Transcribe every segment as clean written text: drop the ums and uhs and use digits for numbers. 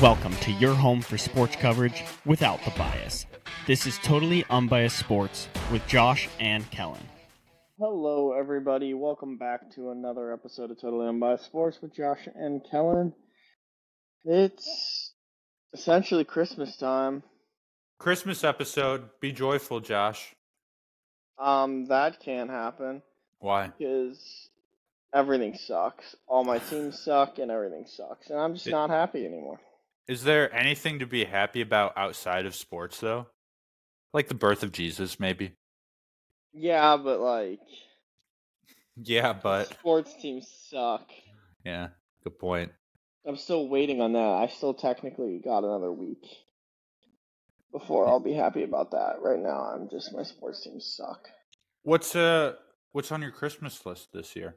Welcome to your home for sports coverage without the bias. This is Totally Unbiased Sports with Josh and Kellen. Hello, everybody. Welcome back to another episode of Totally Unbiased Sports with Josh and Kellen. It's essentially Christmas time. Christmas episode. Be joyful, Josh. That can't happen. Why? Because everything sucks. All my teams suck and everything sucks. And I'm just not happy anymore. Is there anything to be happy about outside of sports, though? Like the birth of Jesus, maybe? Yeah, but Yeah, but... sports teams suck. Yeah, good point. I'm still waiting on that. I still technically got another week before I'll be happy about that. Right now, my sports teams suck. What's on your Christmas list this year?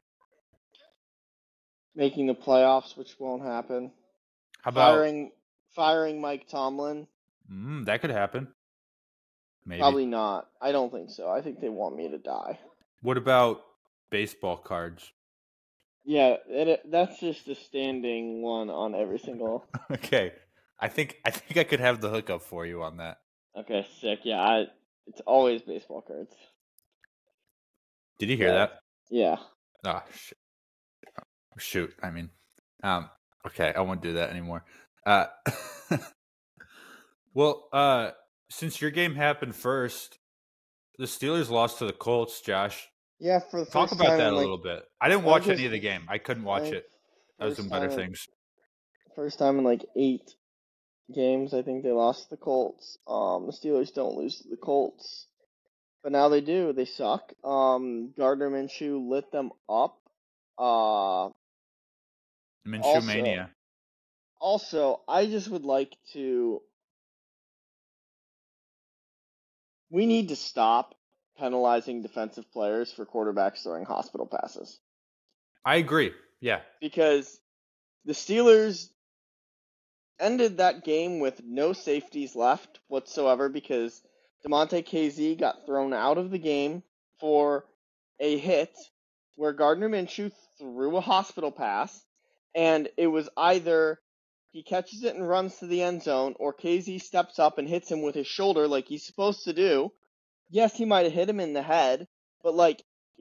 Making the playoffs, which won't happen. How about firing Mike Tomlin? That could happen. Maybe. Probably not. I don't think so. I think they want me to die. What about baseball cards? Yeah, that's just a standing one on every single. Okay, I think I could have the hookup for you on that. Okay, sick. Yeah, it's always baseball cards. Did you hear that? Yeah. Oh shit. Shoot. I mean, okay, I won't do that anymore. Well, since your game happened first, the Steelers lost to the Colts, Josh. Yeah, for the first Talk about time that in, a little bit. I didn't watch any of the game. I couldn't watch it. I was doing better things. First time in 8 games, I think they lost to the Colts. The Steelers don't lose to the Colts, but now they do. They suck. Gardner Minshew lit them up. Minshew mania. Also, I just would like to. We need to stop penalizing defensive players for quarterbacks throwing hospital passes. I agree. Yeah. Because the Steelers ended that game with no safeties left whatsoever because DeMonte KZ got thrown out of the game for a hit where Gardner Minshew threw a hospital pass, and it was either he catches it and runs to the end zone, or KZ steps up and hits him with his shoulder like he's supposed to do. Yes, he might have hit him in the head, but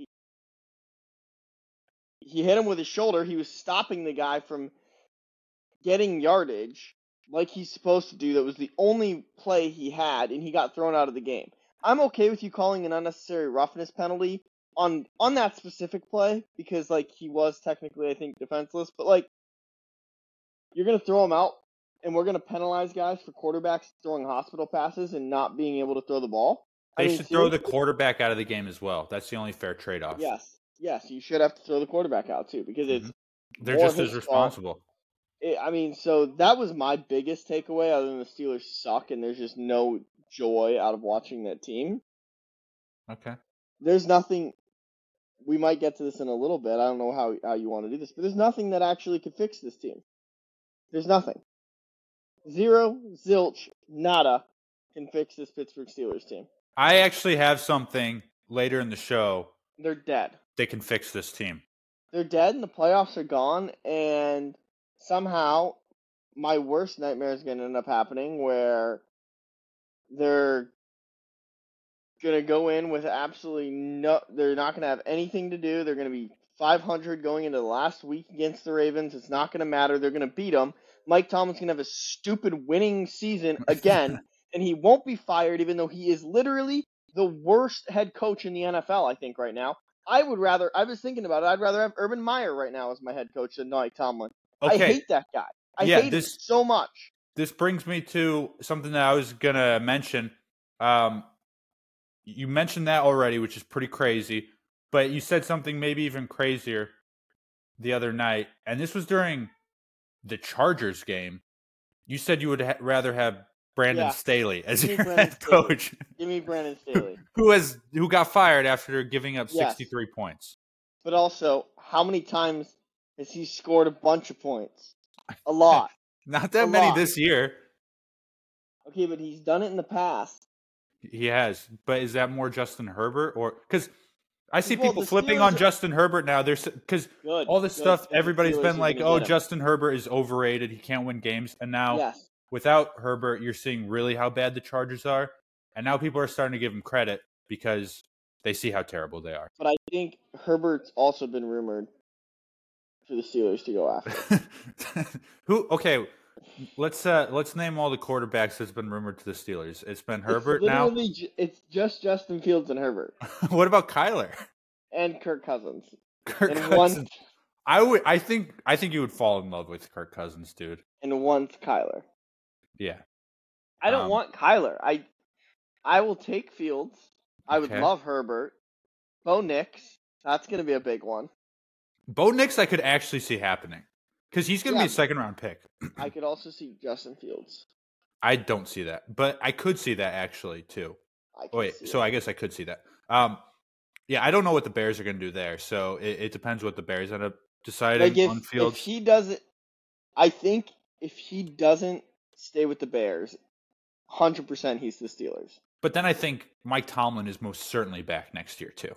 he hit him with his shoulder. He was stopping the guy from getting yardage like he's supposed to do. That was the only play he had, and he got thrown out of the game. I'm okay with you calling an unnecessary roughness penalty on that specific play because he was technically, I think, defenseless, but you're going to throw him out, and we're going to penalize guys for quarterbacks throwing hospital passes and not being able to throw the ball. They should throw the quarterback out of the game as well. That's the only fair trade-off. Yes, you should have to throw the quarterback out too because they're just as responsible. So that was my biggest takeaway other than the Steelers suck and there's just no joy out of watching that team. Okay. There's nothing. We might get to this in a little bit. I don't know how you want to do this, but there's nothing that actually could fix this team. There's nothing. Zero, zilch, nada can fix this Pittsburgh Steelers team. I actually have something later in the show. They're dead. They can fix this team. They're dead, and the playoffs are gone, and somehow my worst nightmare is going to end up happening where they're going to go in with absolutely they're not going to have anything to do. They're going to be 500 going into the last week against the Ravens. It's not going to matter. They're going to beat them. Mike Tomlin's going to have a stupid winning season again, and he won't be fired even though he is literally the worst head coach in the NFL, I think, right now. I was thinking about it, I'd rather have Urban Meyer right now as my head coach than Mike Tomlin. Okay. I hate that guy. I hate him so much. This brings me to something that I was going to mention. You mentioned that already, which is pretty crazy, but you said something maybe even crazier the other night, and this was during the Chargers game. You said you would rather have Brandon Staley as your head coach. Give me Brandon Staley. who got fired after giving up 63 points. But also, how many times has he scored a bunch of points? A lot. Not that many this year. Okay, but he's done it in the past. He has. But is that more Justin Herbert? Or because I see Well, people the flipping on Steelers- Justin Herbert now. There's because Good. all this good, stuff, good. The everybody's Steelers been are like, gonna "Oh, get him. Justin Herbert is overrated. He can't win games." And now, Yes. without Herbert, you're seeing really how bad the Chargers are. And now people are starting to give him credit because they see how terrible they are. But I think Herbert's also been rumored for the Steelers to go after. Who? Okay, let's name all the quarterbacks that's been rumored to the Steelers. It's been Herbert now. It's just Justin Fields and Herbert What about Kyler? and Kirk Cousins. Kirk And Cousins. I think you would fall in love with Kirk Cousins, dude. And once Kyler. Yeah. I don't want Kyler. I will take Fields. I would Okay. love Herbert. Bo Nix. That's going to be a big one. Bo Nix, I could actually see happening because he's going to be a second-round pick. I could also see Justin Fields. I don't see that, but I could see that actually too. I guess I could see that. Yeah, I don't know what the Bears are going to do there, so it depends what the Bears end up deciding on Fields. If he doesn't, I think if he doesn't stay with the Bears, 100% he's the Steelers. But then I think Mike Tomlin is most certainly back next year too.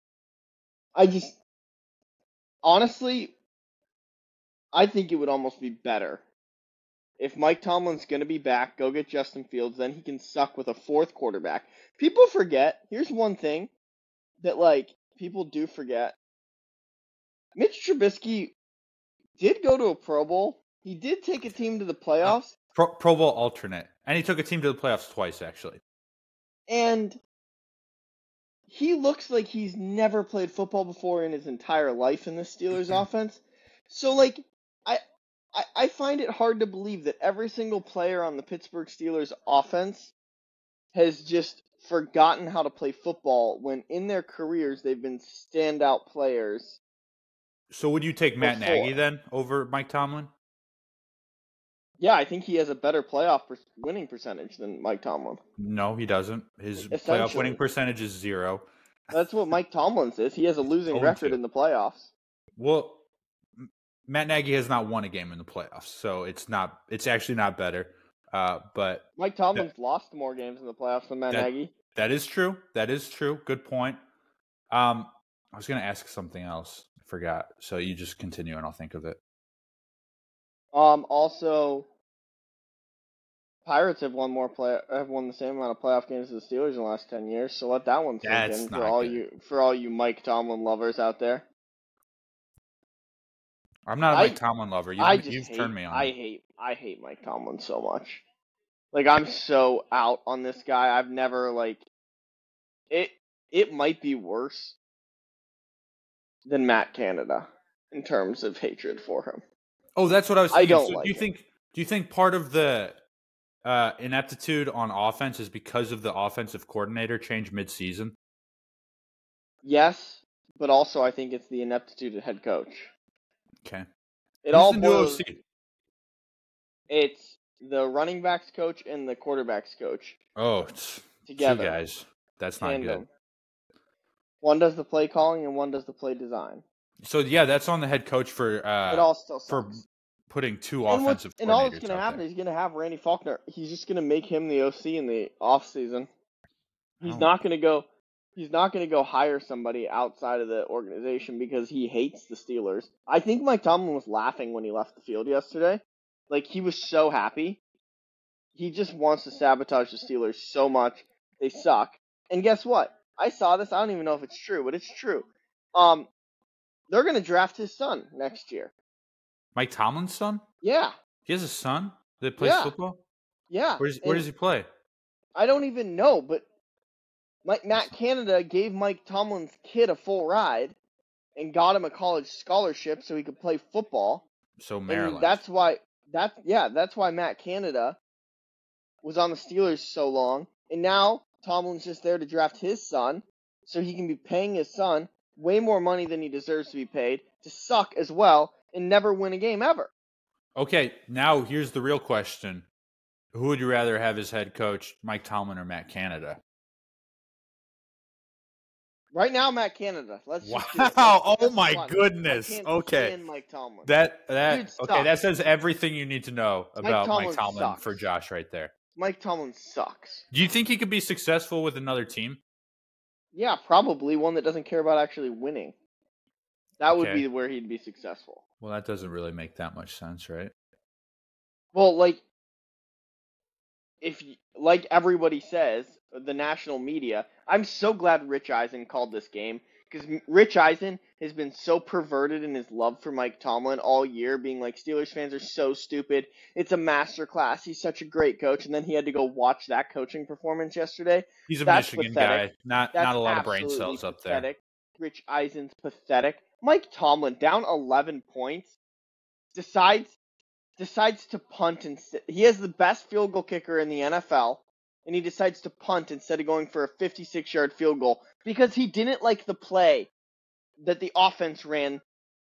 Honestly, I think it would almost be better. If Mike Tomlin's going to be back, go get Justin Fields, then he can suck with a fourth quarterback. People forget, here's one thing that, people do forget. Mitch Trubisky did go to a Pro Bowl. He did take a team to the playoffs. Pro Bowl alternate. And he took a team to the playoffs twice, actually. And he looks like he's never played football before in his entire life in the Steelers offense. So, I find it hard to believe that every single player on the Pittsburgh Steelers offense has just forgotten how to play football when in their careers they've been standout players. So would you take Matt Before. Nagy then over Mike Tomlin? Yeah, I think he has a better playoff winning percentage than Mike Tomlin. No, he doesn't. His playoff Essentially. winning percentage is 0. That's what Mike Tomlin's is. He has a losing 0-2. record in the playoffs. Well, Matt Nagy has not won a game in the playoffs, so it's actually not better. But Mike Tomlin's lost more games in the playoffs than Matt Nagy. That is true. That is true. Good point. I was going to ask something else. I forgot. So you just continue and I'll think of it. Also, Pirates have won the same amount of playoff games as the Steelers in the last 10 years. So let that one sink That's in not for all you Mike Tomlin lovers out there. I'm not a Mike Tomlin lover. You've turned me on. I hate Mike Tomlin so much. I'm so out on this guy. I've never it might be worse than Matt Canada in terms of hatred for him. Oh, that's what I was thinking. I don't like it. Do you think part of the ineptitude on offense is because of the offensive coordinator change mid-season? Yes, but also I think it's the ineptitude of head coach. Okay. Who's the new OC? It's the running backs coach and the quarterbacks coach. Oh, it's together. 2 guys. That's not good. One does the play calling and one does the play design. So yeah, that's on the head coach for it all still sucks. for putting 2 offensive coordinators. And all that's going to happen is he's going to have Randy Faulkner. He's just going to make him the OC in the off season. He's not going to go. He's not going to go hire somebody outside of the organization because he hates the Steelers. I think Mike Tomlin was laughing when he left the field yesterday. He was so happy. He just wants to sabotage the Steelers so much. They suck. And guess what? I saw this. I don't even know if it's true, but it's true. They're going to draft his son next year. Mike Tomlin's son? Yeah. He has a son that plays football? Yeah. Where does he play? I don't even know, but Matt Canada gave Mike Tomlin's kid a full ride and got him a college scholarship so he could play football. So Maryland. And that's why Matt Canada was on the Steelers so long. And now Tomlin's just there to draft his son so he can be paying his son way more money than he deserves to be paid to suck as well and never win a game ever. Okay, now here's the real question. Who would you rather have as head coach, Mike Tomlin or Matt Canada? Right now, Matt Canada. Wow! Oh my goodness. Okay. Mike Tomlin. That says everything you need to know about Mike Tomlin sucks. for Josh right there. Mike Tomlin sucks. Do you think he could be successful with another team? Yeah, probably one that doesn't care about actually winning. That would Okay. be where he'd be successful. Well, that doesn't really make that much sense, right? Well, like like everybody says, the national media. I'm so glad Rich Eisen called this game because Rich Eisen has been so perverted in his love for Mike Tomlin all year, being like Steelers fans are so stupid. It's a masterclass. He's such a great coach, and then he had to go watch that coaching performance yesterday. He's a That's Michigan pathetic. guy. Not That's a lot of brain absolutely cells up there. pathetic. Rich Eisen's pathetic. Mike Tomlin down 11 points decides to punt instead. He has the best field goal kicker in the NFL, and he decides to punt instead of going for a 56-yard field goal because he didn't like the play that the offense ran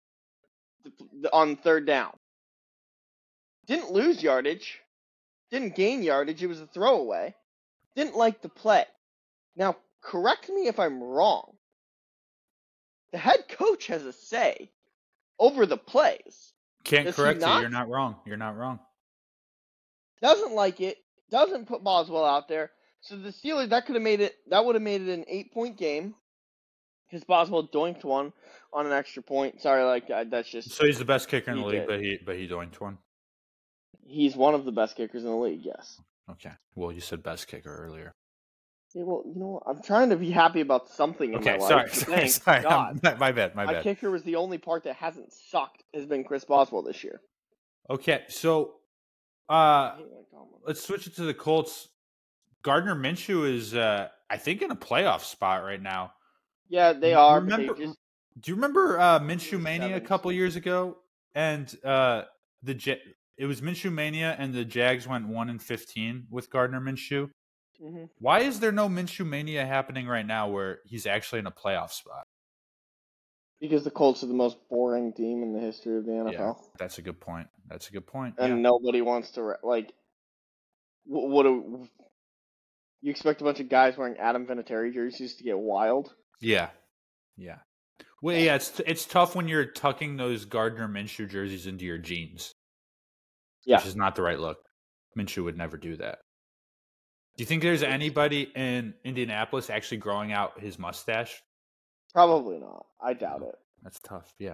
on third down. Didn't lose yardage, didn't gain yardage. It was a throwaway. Didn't like the play. Now, correct me if I'm wrong. The head coach has a say over the plays. Can't Does he correct you. not? You're not wrong. You're not wrong. Doesn't like it. Doesn't put Boswell out there. So the Steelers, that would have made it an 8-point game. Because Boswell doinked one on an extra point. Sorry, that's just. So he's the best kicker in the He league, did. but he doinked one. He's one of the best kickers in the league. Yes. Okay. Well, you said best kicker earlier. Yeah, well, you know what? I'm trying to be happy about something in my life. Sorry. Thanks Sorry. God. My bad. My kicker was the only part that hasn't sucked. Has been Chris Boswell this year. Okay, so I hate Mike Tomlin. let's switch it to the Colts. Gardner Minshew is, I think, in a playoff spot right now. Yeah, they are. Remember, But they just, do you remember Minshew Mania a couple years ago? And it was Minshew Mania, and the Jags went 1-15 with Gardner Minshew. mm-hmm. Why is there no Minshew Mania happening right now where he's actually in a playoff spot? Because the Colts are the most boring team in the history of the NFL. Yeah, that's a good point. And nobody wants to what do you expect a bunch of guys wearing Adam Vinatieri jerseys to get wild? Yeah. Well, yeah, it's tough when you're tucking those Gardner Minshew jerseys into your jeans. Yeah. Which is not the right look. Minshew would never do that. Do you think there's anybody in Indianapolis actually growing out his mustache? Probably not. I doubt it. That's tough. Yeah.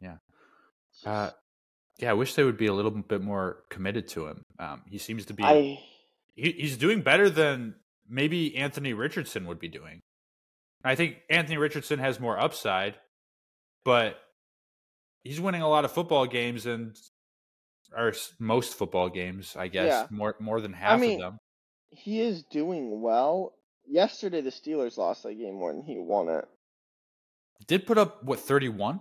I wish they would be a little bit more committed to him. He seems to be. He's doing better than maybe Anthony Richardson would be doing. I think Anthony Richardson has more upside, but he's winning a lot of football games or most football games, I guess, more than half of them. He is doing well. Yesterday, the Steelers lost that game more than he won it. Did put up, 31?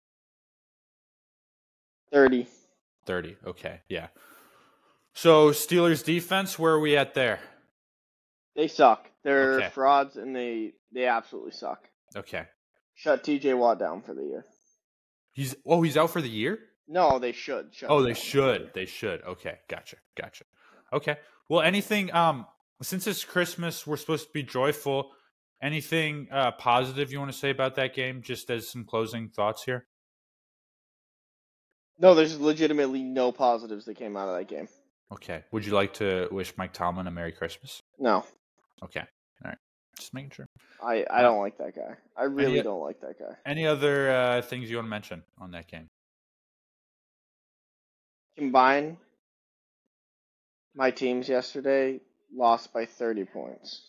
30. 30, okay, yeah. So, Steelers defense, where are we at there? They suck. They're frauds, and they absolutely suck. Okay. Shut TJ Watt down for the year. He's out for the year? No, they should. They should. They should. Okay, gotcha. Okay. Well, anything, since it's Christmas, we're supposed to be joyful. Anything positive you want to say about that game, just as some closing thoughts here? No, there's legitimately no positives that came out of that game. Okay. Would you like to wish Mike Tomlin a Merry Christmas? No. Okay. All right. Just making sure. I don't like that guy. I really don't like that guy. Any other things you want to mention on that game? Combine my teams yesterday lost by 30 points.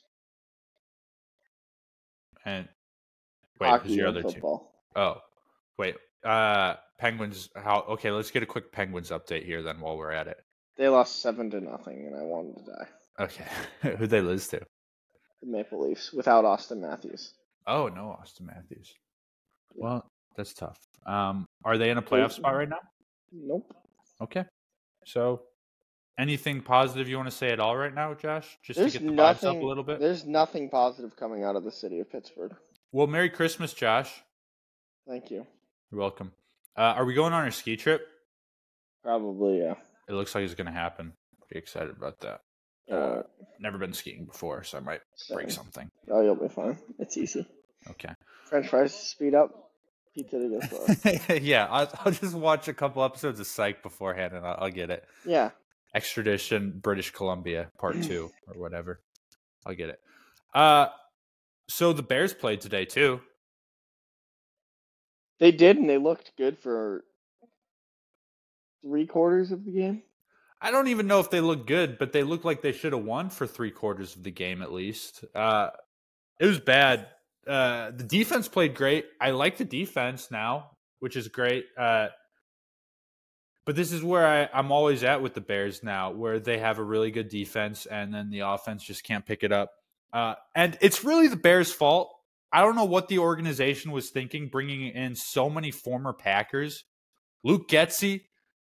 And wait, Hockey who's your and other football. team? Oh, wait. Penguins. Okay, let's get a quick Penguins update here then while we're at it. They lost 7-0, and I wanted to die. Okay, who'd they lose to? The Maple Leafs without Austin Matthews. Oh no, Austin Matthews. Yeah. Well, that's tough. Are they in a playoff spot right now? Nope. Okay. So, anything positive you want to say at all right now, Josh? Just to get the vibes up a little bit? There's nothing positive coming out of the city of Pittsburgh. Well, Merry Christmas, Josh. Thank you. You're welcome. Are we going on a ski trip? Probably, yeah. It looks like it's going to happen. Pretty excited about that. Never been skiing before, so I might break something. Oh, you'll be fine. It's easy. Okay. French fries to speed up. Pizza to go slow. Yeah, I'll just watch a couple episodes of Psych beforehand, and I'll get it. Yeah. Extradition, British Columbia, Part 2, or whatever. I'll get it. So the Bears played today too. They did, and they looked good for 3/4 of the game. I don't even know if they look good, but they look like they should have won for 3/4 of the game at least. It was bad. The defense played great. I like the defense now, which is great. But this is where I'm always at with the Bears now, where they have a really good defense and then the offense just can't pick it up. And it's really the Bears' fault. I don't know what the organization was thinking, bringing in so many former Packers. Luke Getsy,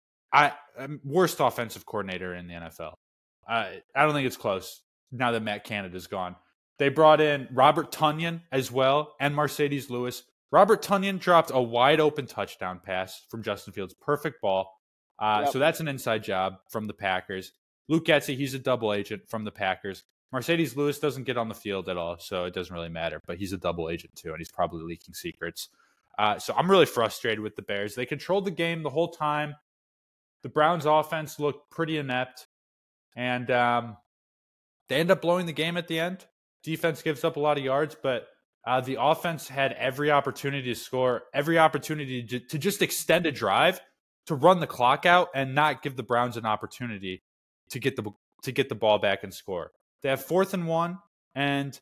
worst offensive coordinator in the NFL. I don't think it's close now that Matt Canada's gone. They brought in Robert Tonyan as well and Mercedes Lewis. Robert Tonyan dropped a wide open touchdown pass from Justin Fields. Perfect ball. So that's an inside job from the Packers. Luke Getsy, he's a double agent from the Packers. Mercedes Lewis doesn't get on the field at all, so it doesn't really matter. But he's a double agent too, and he's probably leaking secrets. So I'm really frustrated with the Bears. They controlled the game the whole time. The Browns' offense looked pretty inept, and they end up blowing the game at the end. Defense gives up a lot of yards, but the offense had every opportunity to score, every opportunity to just extend a drive, to run the clock out, and not give the Browns an opportunity to get the ball back and score. They have 4th and 1, and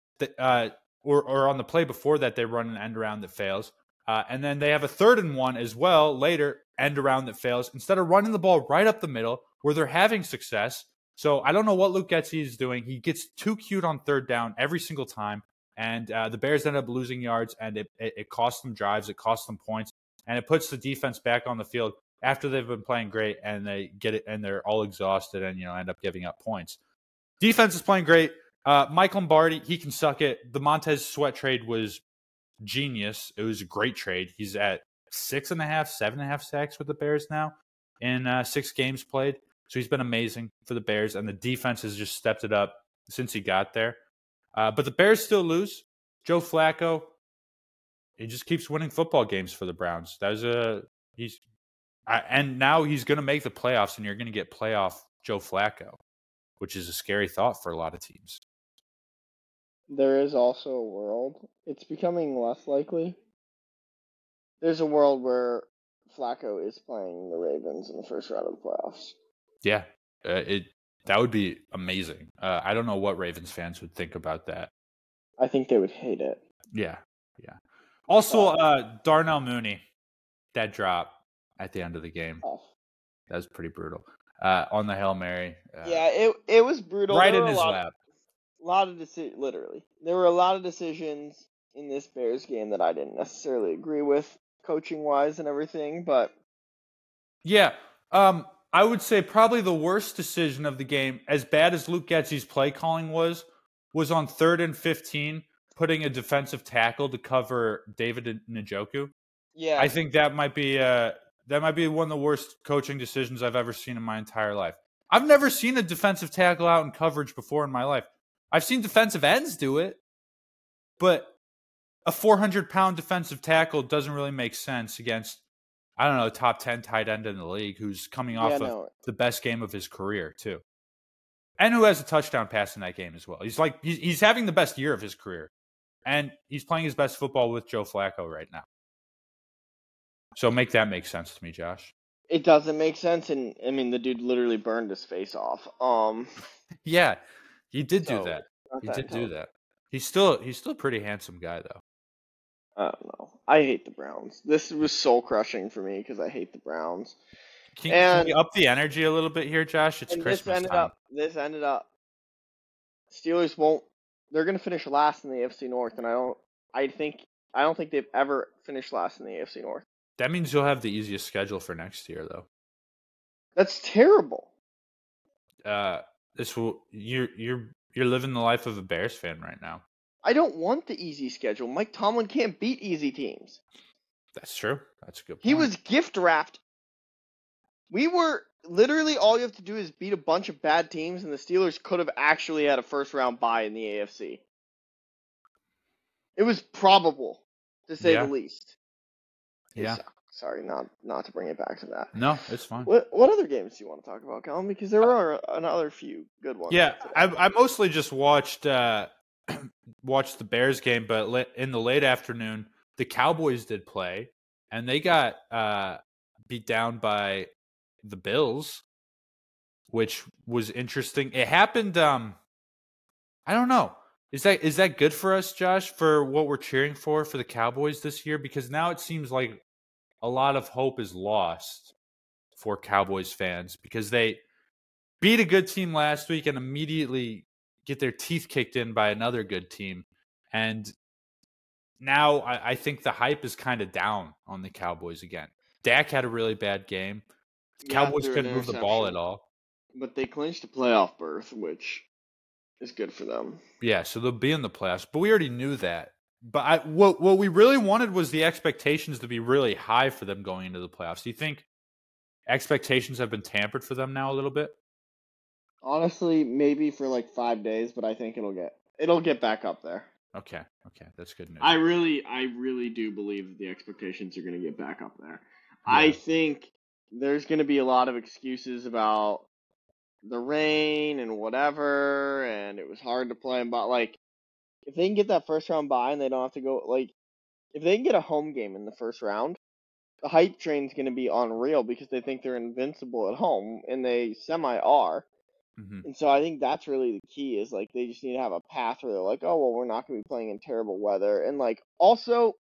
or on the play before that, they run an end around that fails. And then they have a 3rd and 1 as well later, end around that fails, instead of running the ball right up the middle where they're having success. So I don't know what Luke Getsy is doing. He gets too cute on 3rd down every single time, and the Bears end up losing yards, and it costs them drives, it costs them points, and it puts the defense back on the field after they've been playing great, and they get it, and they're all exhausted, and end up giving up points. Defense is playing great. Mike Lombardi, he can suck it. The Montez Sweat trade was genius. It was a great trade. He's at 6.5, 7.5 sacks with the Bears now in 6 games played. So he's been amazing for the Bears, and the defense has just stepped it up since he got there. But the Bears still lose. Joe Flacco, he just keeps winning football games for the Browns. And now he's going to make the playoffs, and you're going to get playoff Joe Flacco, which is a scary thought for a lot of teams. There is also a world. It's becoming less likely. There's a world where Flacco is playing the Ravens in the first round of the playoffs. Yeah, that would be amazing. I don't know what Ravens fans would think about that. I think they would hate it. Yeah. Also, Darnell Mooney, that drop at the end of the game. That was pretty brutal. On the Hail Mary. It was brutal. Right in his lap. Literally. There were a lot of decisions in this Bears game that I didn't necessarily agree with, coaching-wise and everything, but... Yeah, I would say probably the worst decision of the game, as bad as Luke Getsy's play calling was on 3rd and 15, putting a defensive tackle to cover David Njoku. Yeah. I think that might be one of the worst coaching decisions I've ever seen in my entire life. I've never seen a defensive tackle out in coverage before in my life. I've seen defensive ends do it, but a 400-pound defensive tackle doesn't really make sense against, I don't know, top 10 tight end in the league who's coming off of the best game of his career too. And who has a touchdown pass in that game as well. He's having the best year of his career. And he's playing his best football with Joe Flacco right now. So make that make sense to me, Josh. It doesn't make sense, and I mean the dude literally burned his face off. Yeah, he did do that. He did do that. He's still a pretty handsome guy though. I don't know. I hate the Browns. This was soul crushing for me because I hate the Browns. Can you up the energy a little bit here, Josh? It's Christmas time. This ended up. Steelers won't. They're going to finish last in the AFC North, and I don't think they've ever finished last in the AFC North. That means you'll have the easiest schedule for next year, though. That's terrible. You're living the life of a Bears fan right now. I don't want the easy schedule. Mike Tomlin can't beat easy teams. That's true. That's a good point. He was gift wrapped. We were literally, all you have to do is beat a bunch of bad teams, and the Steelers could have actually had a first round bye in the AFC. It was probable, to say the least. Yeah. Sorry, not to bring it back to that. No, it's fine. What other games do you want to talk about, Colin? Because there are another few good ones. Yeah, I mostly just watched watched the Bears game, but in the late afternoon, the Cowboys did play, and they got beat down by the Bills, which was interesting. It happened. I don't know. Is that good for us, Josh, for what we're cheering for the Cowboys this year? Because now it seems like a lot of hope is lost for Cowboys fans because they beat a good team last week and immediately get their teeth kicked in by another good team. And now I think the hype is kind of down on the Cowboys again. Dak had a really bad game. The Cowboys threw an couldn't move the ball at interception. all. But they clinched a playoff berth, which is good for them. Yeah, so they'll be in the playoffs. But we already knew that. But what we really wanted was the expectations to be really high for them going into the playoffs. Do you think expectations have been tampered for them now a little bit? Honestly, maybe for like 5 days, but I think it'll get back up there. Okay, that's good news. I really do believe that the expectations are going to get back up there. Yeah. I think there's going to be a lot of excuses about the rain and whatever, and it was hard to play. But like, if they can get that first round bye and they don't have to go, like, if they can get a home game in the first round, the hype train's going to be unreal because they think they're invincible at home, and they semi are. Mm-hmm. And so I think that's really the key is, like, they just need to have a path where they're like, oh, well, we're not going to be playing in terrible weather. And, like, also,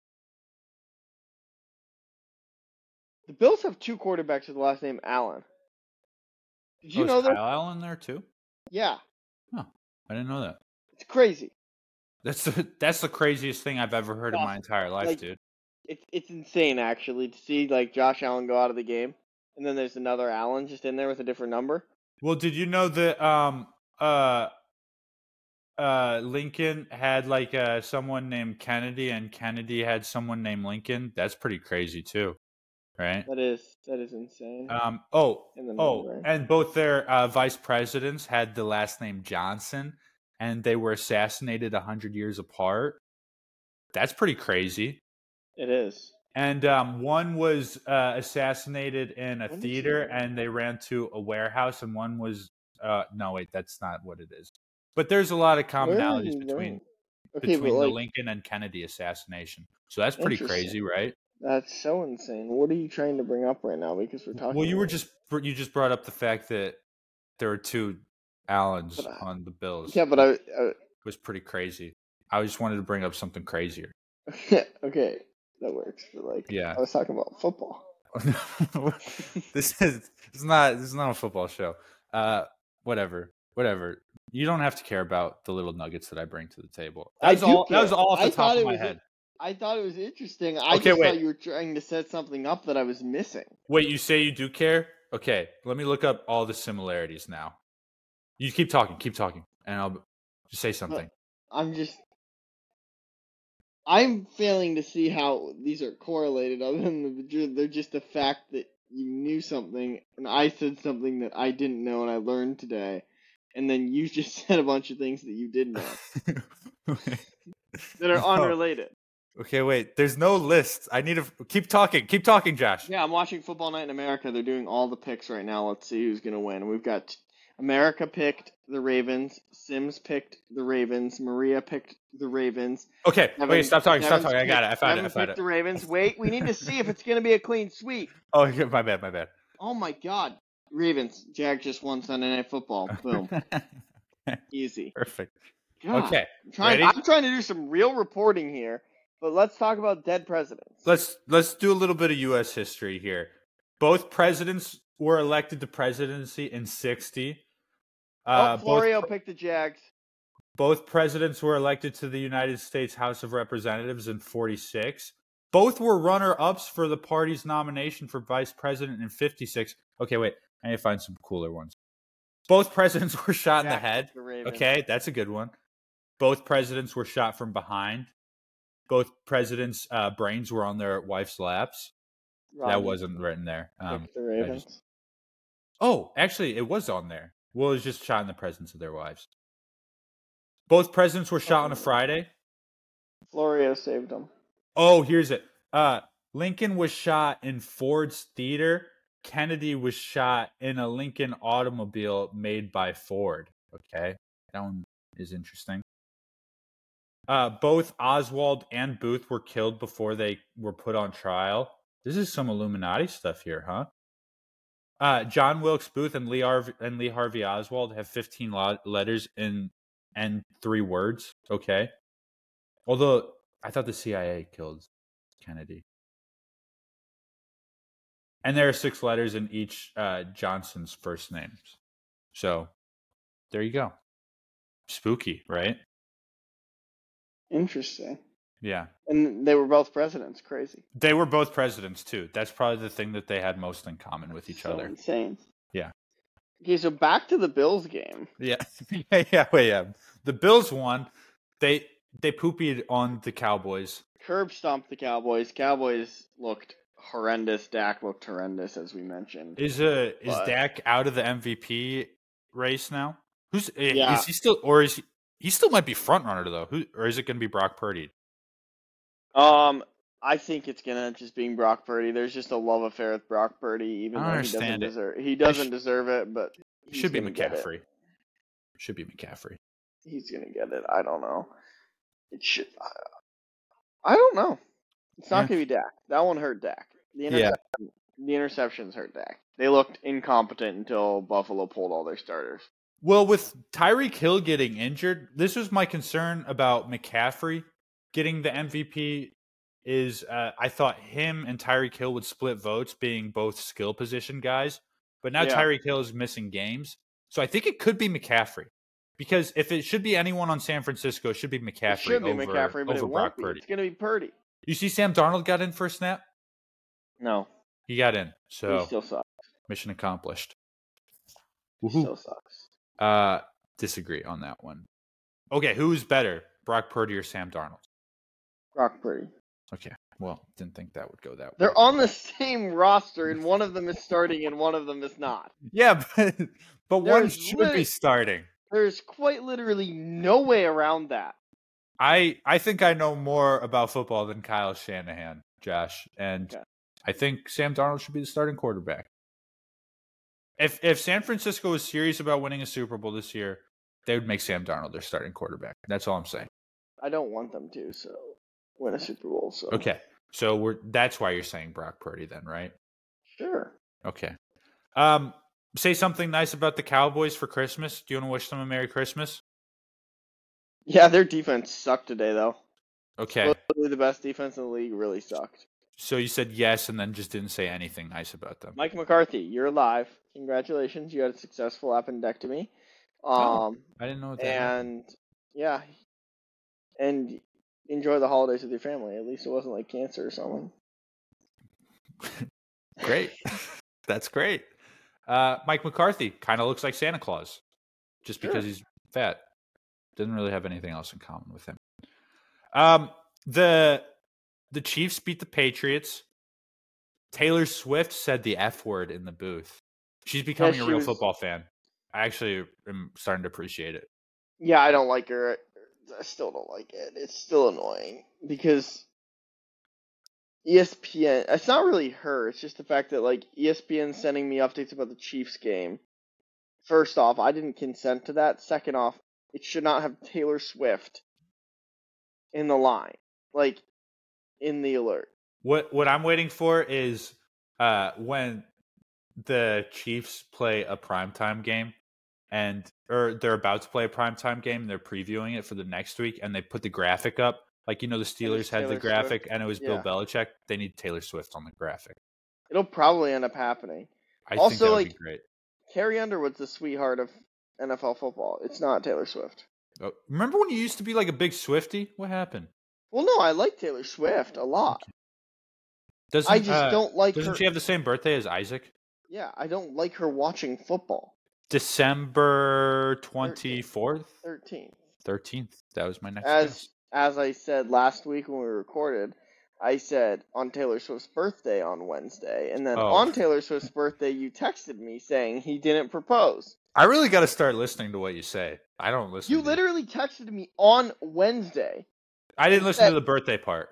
the Bills have 2 quarterbacks with the last name Allen. Did you know is that? Kyle Allen there too? Yeah. Oh, I didn't know that. It's crazy. That's the craziest thing I've ever heard in my entire life, like, dude. It's insane, actually, to see, like, Josh Allen go out of the game, and then there's another Allen just in there with a different number. Well, did you know that Lincoln had like someone named Kennedy, and Kennedy had someone named Lincoln? That's pretty crazy too, right? That is insane. And both their vice presidents had the last name Johnson, and they were assassinated 100 years apart. That's pretty crazy. It is. And one was assassinated in a theater, and they ran to a warehouse, and one was no, wait, that's not what it is. But there's a lot of commonalities between the Lincoln and Kennedy assassination. So that's pretty crazy, right? That's so insane. What are you trying to bring up right now? Because we're talking. Well, you just brought up the fact that there were 2 Allens on the Bills. Yeah, but it was pretty crazy. I just wanted to bring up something crazier. Okay. That works. But like, yeah, I was talking about football. This is not a football show. Whatever. You don't have to care about the little nuggets that I bring to the table. That was all off the top of my head. I thought it was interesting. I just thought you were trying to set something up that I was missing. Wait, you say you do care? Okay, let me look up all the similarities now. You keep talking, and I'll just say something. I'm failing to see how these are correlated other than they're just the fact that you knew something and I said something that I didn't know and I learned today. And then you just said a bunch of things that you didn't know that are unrelated. Okay, wait. There's no list. I need to keep talking. Keep talking, Josh. Yeah, I'm watching Football Night in America. They're doing all the picks right now. Let's see who's going to win. We've got America picked the Ravens. Sims picked the Ravens. Maria picked the Ravens. Okay, wait, stop talking. I got it. I found it. Picked the Ravens. Wait, we need to see if it's going to be a clean sweep. Oh, my bad. Oh, my God. Ravens. Jag just won Sunday Night Football. Boom. Easy. Perfect. God, okay. I'm trying to do some real reporting here, but let's talk about dead presidents. Let's do a little bit of U.S. history here. Both presidents were elected to presidency in 1960. Florio picked the Jags. Both presidents were elected to the United States House of Representatives in 1946. Both were runner-ups for the party's nomination for vice president in 1956. Okay, wait. I need to find some cooler ones. Both presidents were shot in the head. Okay, that's a good one. Both presidents were shot from behind. Both presidents' brains were on their wife's laps. That wasn't written there. The Ravens. Actually, it was on there. Well, it was just shot in the presence of their wives. Both presidents were shot on a Friday. Florio saved them. Oh, here's it. Lincoln was shot in Ford's theater. Kennedy was shot in a Lincoln automobile made by Ford. Okay, that one is interesting. Both Oswald and Booth were killed before they were put on trial. This is some Illuminati stuff here, huh? John Wilkes Booth and Lee Harvey Oswald have 15 letters and 3 words. Okay. Although I thought the CIA killed Kennedy. And there are 6 letters in each Johnson's first names. So there you go. Spooky, right? Interesting. Yeah. And they were both presidents. Crazy. They were both presidents, too. That's probably the thing that they had most in common with each So other. insane. Yeah. Okay, so back to the Bills game. Yeah. yeah. The Bills won. They poopied on the Cowboys. Curb stomped the Cowboys. Cowboys looked horrendous. Dak looked horrendous, as we mentioned. Is Dak out of the MVP race now? Yeah. Is he still, or is he still might be front runner though? Or is it going to be Brock Purdy? I think it's gonna just being Brock Purdy. There's just a love affair with Brock Purdy, even though he doesn't deserve it, but it should be McCaffrey. Should be McCaffrey. He's gonna get it. I don't know. It should. I don't know. It's not gonna be Dak. That one hurt Dak. The interceptions hurt Dak. They looked incompetent until Buffalo pulled all their starters. Well, with Tyreek Hill getting injured, this was my concern about McCaffrey getting the MVP. I thought him and Tyreek Hill would split votes, being both skill position guys. But now Tyreek Hill is missing games, so I think it could be McCaffrey. Because if it should be anyone on San Francisco, it should be McCaffrey. It should be McCaffrey, but it won't be. It's going to be Purdy. You see Sam Darnold got in for a snap? No. He got in, so he still sucks. Mission accomplished. He still sucks. Disagree on that one. Okay, who's better, Brock Purdy or Sam Darnold? Brock Purdy. Okay, well, didn't think that would go that way. They're on the same roster, and one of them is starting and one of them is not. Yeah, but one should be starting. There's quite literally no way around that. I think I know more about football than Kyle Shanahan, Josh, and I think Sam Darnold should be the starting quarterback. If San Francisco was serious about winning a Super Bowl this year, they would make Sam Darnold their starting quarterback. That's all I'm saying. I don't want them to, so win a Super Bowl. So okay, so that's why you're saying Brock Purdy then, right? Sure. Okay. Say something nice about the Cowboys for Christmas. Do you want to wish them a Merry Christmas? Yeah, their defense sucked today, though. Okay. Literally the best defense in the league really sucked. So you said yes and then just didn't say anything nice about them. Mike McCarthy, you're alive. Congratulations. You had a successful appendectomy. I didn't know that. And, yeah. And enjoy the holidays with your family. At least it wasn't like cancer or something. Great. That's great. Mike McCarthy kind of looks like Santa Claus just because he's fat. Didn't really have anything else in common with him. The Chiefs beat the Patriots. Taylor Swift said the F word in the booth. She's becoming a real football fan. I actually am starting to appreciate it. Yeah, I don't like her. I still don't like it. It's still annoying because ESPN, it's not really her. It's just the fact that like ESPN's sending me updates about the Chiefs game. First off, I didn't consent to that. Second off, it should not have Taylor Swift in the line, like in the alert. What I'm waiting for is when the Chiefs play a primetime game or they're about to play a primetime game and they're previewing it for the next week and they put the graphic up. Like, the Steelers had the graphic Swift. And it was Bill Belichick. They need Taylor Swift on the graphic. It'll probably end up happening. I think that would be great. Carrie Underwood's the sweetheart of NFL football. It's not Taylor Swift. Oh, remember when you used to be like a big Swiftie? What happened? Well, no, I like Taylor Swift a lot. I just don't like her. Doesn't she have the same birthday as Isaac? Yeah, I don't like her watching football. December 24th? 13th. That was my next guess. As I said last week when we recorded, I said on Taylor Swift's birthday on Wednesday. And then on Taylor Swift's birthday, you texted me saying he didn't propose. I really got to start listening to what you say. I don't listen. You literally texted me on Wednesday. I didn't listen to the birthday part.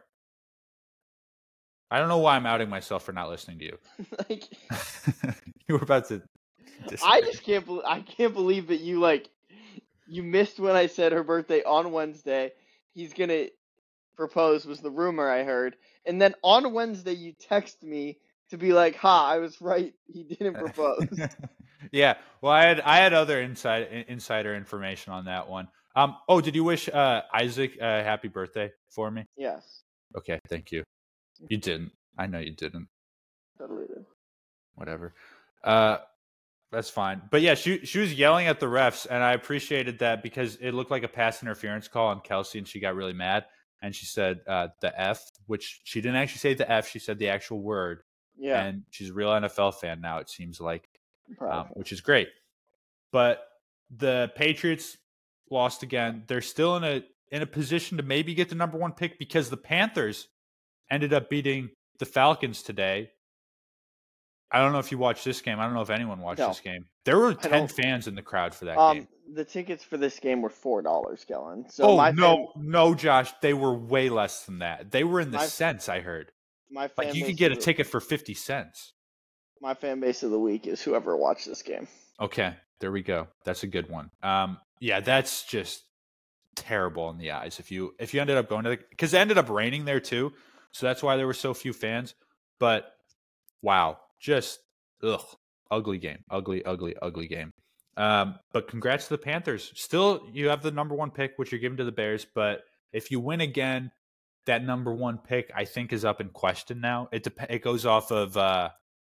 I don't know why I'm outing myself for not listening to you. You were about to disagree. I just can't believe that you missed when I said her birthday on Wednesday, he's going to propose was the rumor I heard. And then on Wednesday, you text me to be like, ha, I was right. He didn't propose. Yeah. Well, I had other insider information on that one. Oh, did you wish Isaac a happy birthday for me? Yes. Okay, thank you. You didn't. I know you didn't. Totally did. Whatever. That's fine. But yeah, she was yelling at the refs, and I appreciated that because it looked like a pass interference call on Kelsey, and she got really mad. And she said the F, which she didn't actually say the F. She said the actual word. Yeah. And she's a real NFL fan now, it seems like, Probably. which is great. But the Patriots lost again. They're still in a position to maybe get the number one pick because the Panthers ended up beating the Falcons today. I don't know if you watched this game. I don't know if anyone watched this game. There were 10 fans in the crowd for that game. The tickets for this game were $4, Kellen. So no, Josh. They were way less than that. They were in the cents, I heard. Like you could get a ticket for 50 cents. My fan base of the week is whoever watched this game. Okay, there we go. That's a good one. Yeah, that's just terrible in the eyes. If you ended up going to because it ended up raining there too, so that's why there were so few fans. But wow, just ugly game, ugly game. But congrats to the Panthers. Still, you have the number one pick, which you're giving to the Bears. But if you win again, that number one pick I think is up in question now. It goes off of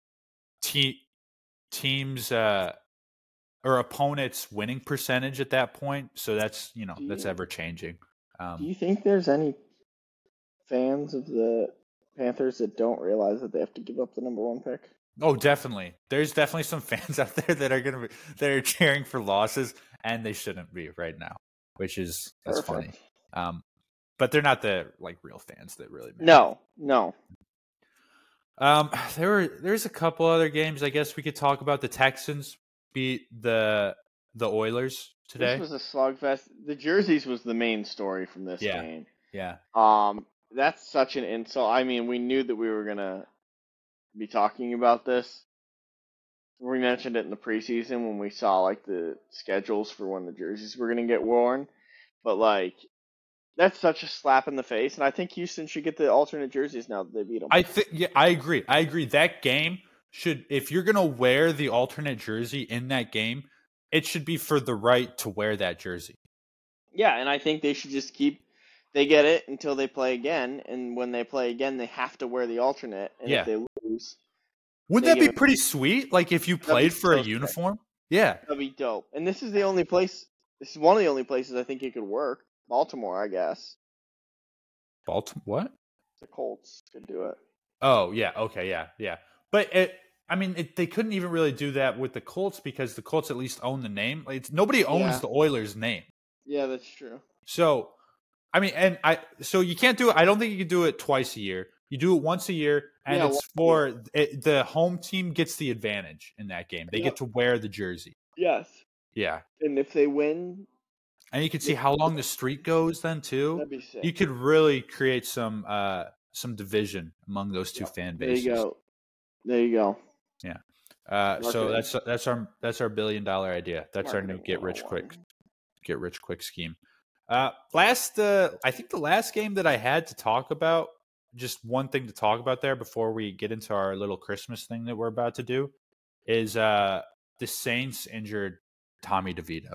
teams or opponents' winning percentage at that point. So that's that's ever changing. Do you think there's any fans of the Panthers that don't realize that they have to give up the number one pick? Oh, definitely. There's definitely some fans out there that are cheering for losses, and they shouldn't be right now, which is that's funny. But they're not the real fans that really matter. No. There's a couple other games. I guess we could talk about. The Texans beat the Oilers today. This was a slugfest. The jerseys was the main story from this game. Yeah. That's such an insult. I mean, we knew that we were gonna be talking about this. We mentioned it in the preseason when we saw the schedules for when the jerseys were gonna get worn. But that's such a slap in the face, and I think Houston should get the alternate jerseys now that they beat them. I agree. That game should, if you're gonna wear the alternate jersey in that game, it should be for the right to wear that jersey. Yeah, and I think they should just they get it until they play again, and when they play again, they have to wear the alternate, and if they lose... Wouldn't that be pretty sweet? If you played for a uniform? Yeah. That'd be dope. And this is one of the only places I think it could work. Baltimore, I guess. Baltimore? What? The Colts could do it. Oh, yeah. Okay, yeah. But they couldn't even really do that with the Colts because the Colts at least own the name. Nobody owns the Oilers' name. Yeah, that's true. So, so you can't do it. I don't think you can do it twice a year. You do it once a year, and it's for the home team gets the advantage in that game. They get to wear the jersey. Yes. Yeah. And if they win, and you can see how long the streak goes then too. That'd be sick. You could really create some division among those two fan bases. There you go. Yeah. So that's our $1 billion idea. That's our new get rich quick scheme. I think the last game that I had to talk about, just one thing to talk about there before we get into our little Christmas thing that we're about to do, is the Saints injured Tommy DeVito.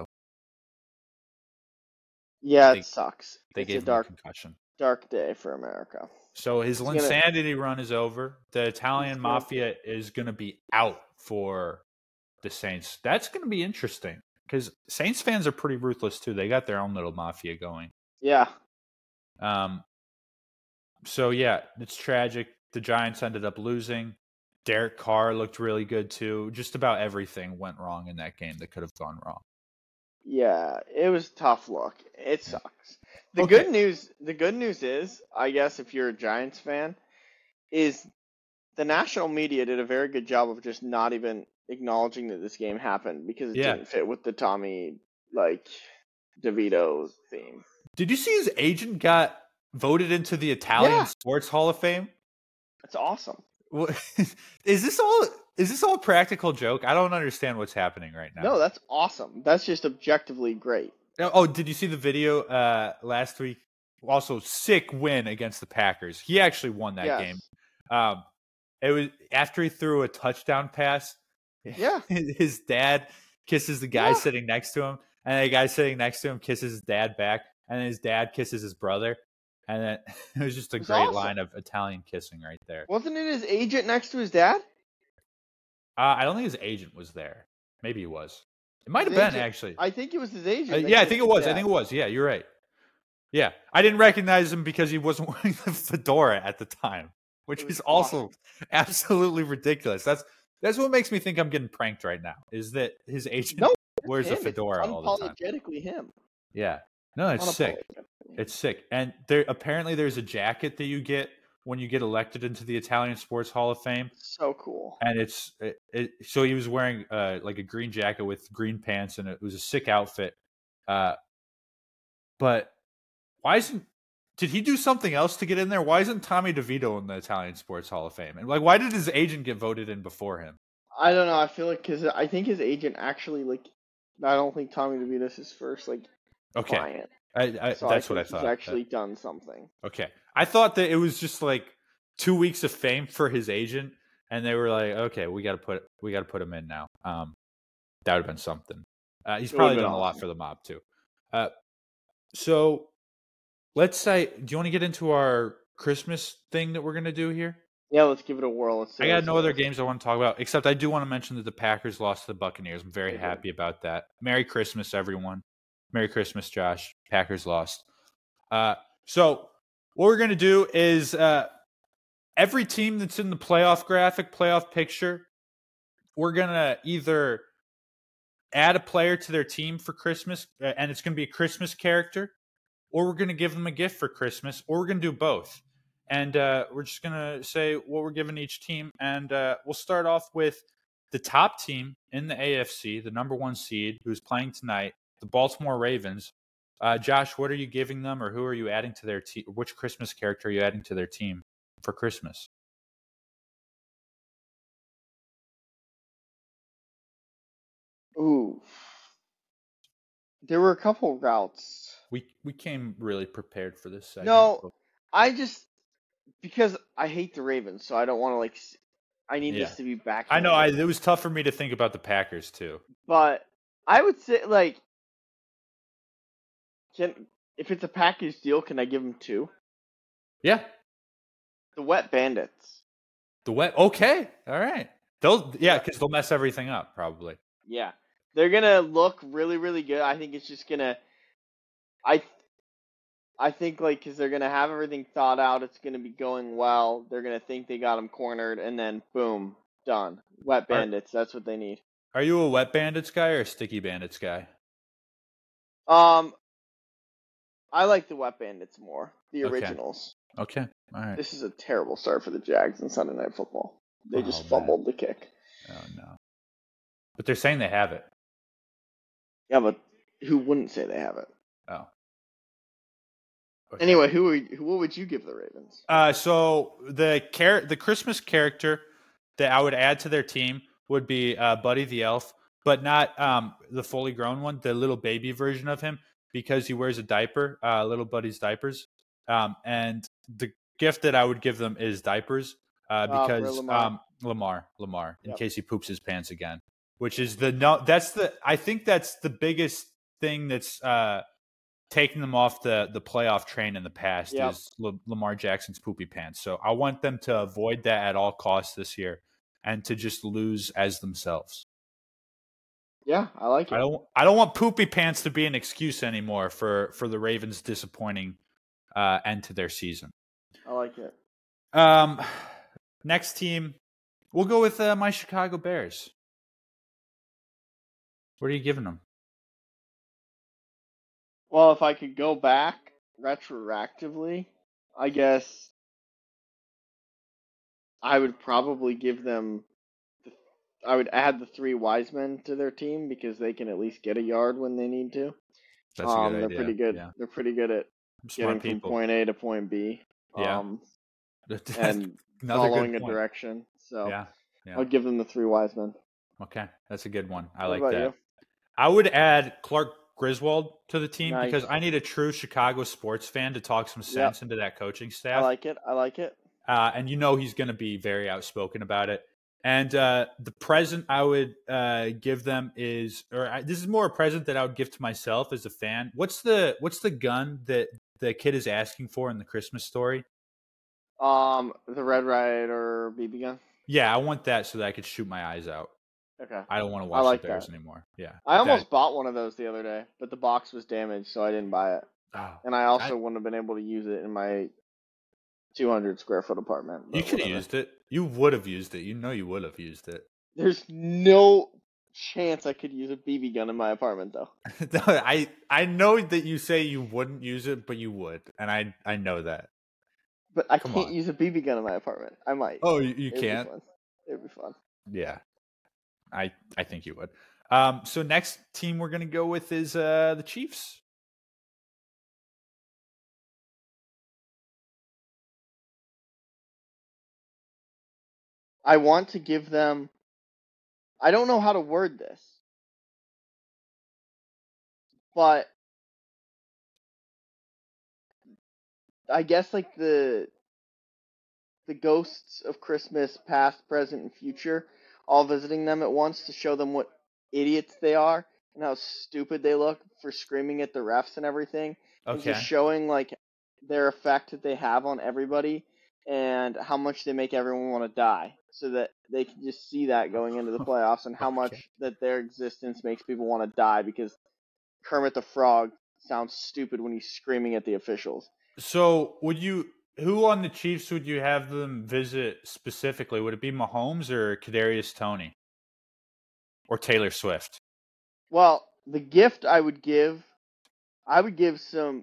Yeah, it sucks. They gave him a concussion. Dark day for America. So his insanity run is over. The Italian mafia is going to be out for the Saints. That's going to be interesting because Saints fans are pretty ruthless too. They got their own little mafia going. Yeah. So yeah, it's tragic. The Giants ended up losing. Derek Carr looked really good too. Just about everything went wrong in that game that could have gone wrong. Yeah, it was a tough look. It sucks. The good news is, I guess if you're a Giants fan, is the national media did a very good job of just not even acknowledging that this game happened because it didn't fit with the Tommy DeVito theme. Did you see his agent got voted into the Italian Sports Hall of Fame? That's awesome. Is this all a practical joke? I don't understand what's happening right now. No, that's awesome. That's just objectively great. Oh, did you see the video last week? also sick win against the Packers. He actually won that game. It was after he threw a touchdown pass. Yeah. His dad kisses the guy sitting next to him, and the guy sitting next to him kisses his dad back, and then his dad kisses his brother. And then it was just a great line of Italian kissing right there. Wasn't it his agent next to his dad? I don't think his agent was there. Maybe he was. It might have been, actually. I think it was his agent. Yeah, I think it was. I think it was. Yeah, you're right. Yeah. I didn't recognize him because he wasn't wearing the fedora at the time, which is also absolutely ridiculous. That's what makes me think I'm getting pranked right now, is that his agent wears a fedora all the time. Unapologetically him. Yeah. No, it's sick. It's sick. And apparently there's a jacket that you get when you get elected into the Italian Sports Hall of Fame. So cool. And so he was wearing like a green jacket with green pants, and it was a sick outfit. But did he do something else to get in there? Why isn't Tommy DeVito in the Italian Sports Hall of Fame? And why did his agent get voted in before him? I don't know. I feel like because I think his agent actually I don't think Tommy DeVito's his first client. That's what I thought. He's actually done something. Okay, I thought that it was just 2 weeks of fame for his agent, and they were like, okay, we got to put him in now. That would have been something. He's probably done a lot for the mob too. So let's say, do you want to get into our Christmas thing that we're going to do here? Yeah, let's give it a whirl. I got no other games I want to talk about, except I do want to mention that the Packers lost to the Buccaneers. I'm very happy about that. Merry Christmas, everyone. Merry Christmas, Josh. Packers lost. So what we're going to do is every team that's in the playoff picture, we're going to either add a player to their team for Christmas, and it's going to be a Christmas character, or we're going to give them a gift for Christmas, or we're going to do both. And we're just going to say what we're giving each team. And we'll start off with the top team in the AFC, the number 1 seed, who's playing tonight, the Baltimore Ravens. Josh, what are you giving them, or who are you adding to their team? Which Christmas character are you adding to their team for Christmas? Ooh. There were a couple routes. We came really prepared for this segment. No, because I hate the Ravens, so I don't want to I need this to be back. I know. It was tough for me to think about the Packers too. But I would say if it's a package deal, can I give them 2? Yeah. The Wet Bandits. Okay. All right. Because they'll mess everything up probably. Yeah. They're gonna look really, really good. I think it's just gonna. I think because they're gonna have everything thought out, it's gonna be going well. They're gonna think they got them cornered, and then boom, done. Wet Bandits. That's what they need. Are you a Wet Bandits guy or a Sticky Bandits guy? I like the Wet Bandits more. The originals. Okay. All right. This is a terrible start for the Jags in Sunday Night Football. They just fumbled the kick. Oh no. But they're saying they have it. Yeah, but who wouldn't say they have it? Oh. Okay. Anyway, what would you give the Ravens? So the Christmas character that I would add to their team would be Buddy the Elf, but not the fully grown one, the little baby version of him, because he wears a diaper, little Buddy's diapers. And the gift that I would give them is diapers, because Lamar, in case he poops his pants again, which is I think that's the biggest thing that's taking them off the playoff train in the past is Lamar Jackson's poopy pants. So I want them to avoid that at all costs this year and to just lose as themselves. Yeah, I like it. I don't want poopy pants to be an excuse anymore for the Ravens' disappointing end to their season. I like it. Next team, we'll go with my Chicago Bears. What are you giving them? Well, if I could go back retroactively, I guess I would probably give them. I would add the 3 wise men to their team because they can at least get a yard when they need to. That's a good idea. They're pretty good. Yeah. They're pretty good at getting from point A to point B. Yeah. And following a direction. So yeah. I'll give them the 3 wise men. Okay, that's a good one. I like that. You? I would add Clark Griswold to the team because Nice. I need a true Chicago sports fan to talk some sense into that coaching staff. I like it. And he's going to be very outspoken about it. And the present I would give them is, this is more a present that I would give to myself as a fan. What's the gun that the kid is asking for in the Christmas story? The Red Ryder BB gun. Yeah, I want that so that I could shoot my eyes out. Okay. I don't want to watch the Bears anymore. Yeah. I almost bought one of those the other day, but the box was damaged, so I didn't buy it. Oh, and I also wouldn't have been able to use it in my 200 square foot apartment. You could have used it. You would have used it. You would have used it. There's no chance I could use a BB gun in my apartment, though. I know that you say you wouldn't use it, but you would, and I know that. But I can't use a BB gun in my apartment. I might. Oh, you can't? It'd be fun. Yeah. I think you would. So next team we're going to go with is the Chiefs. I want to give them... I don't know how to word this. But I guess like the ghosts of Christmas, past, present, and future, all visiting them at once to show them what idiots they are and how stupid they look for screaming at the refs and everything. Okay. And just showing like their effect that they have on everybody and how much they make everyone want to die, so that they can just see that going into the playoffs and how much that their existence makes people want to die because Kermit the Frog sounds stupid when he's screaming at the officials. So who on the Chiefs would you have them visit specifically? Would it be Mahomes or Kadarius Toney or Taylor Swift? Well, the gift I would give Kadarius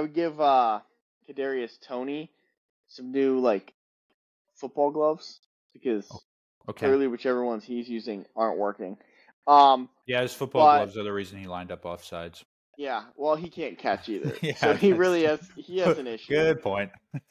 Toney some new like football gloves because clearly whichever ones he's using aren't working. His football gloves are the reason he lined up offsides. Yeah, well, he can't catch either, so he has an issue. Good point.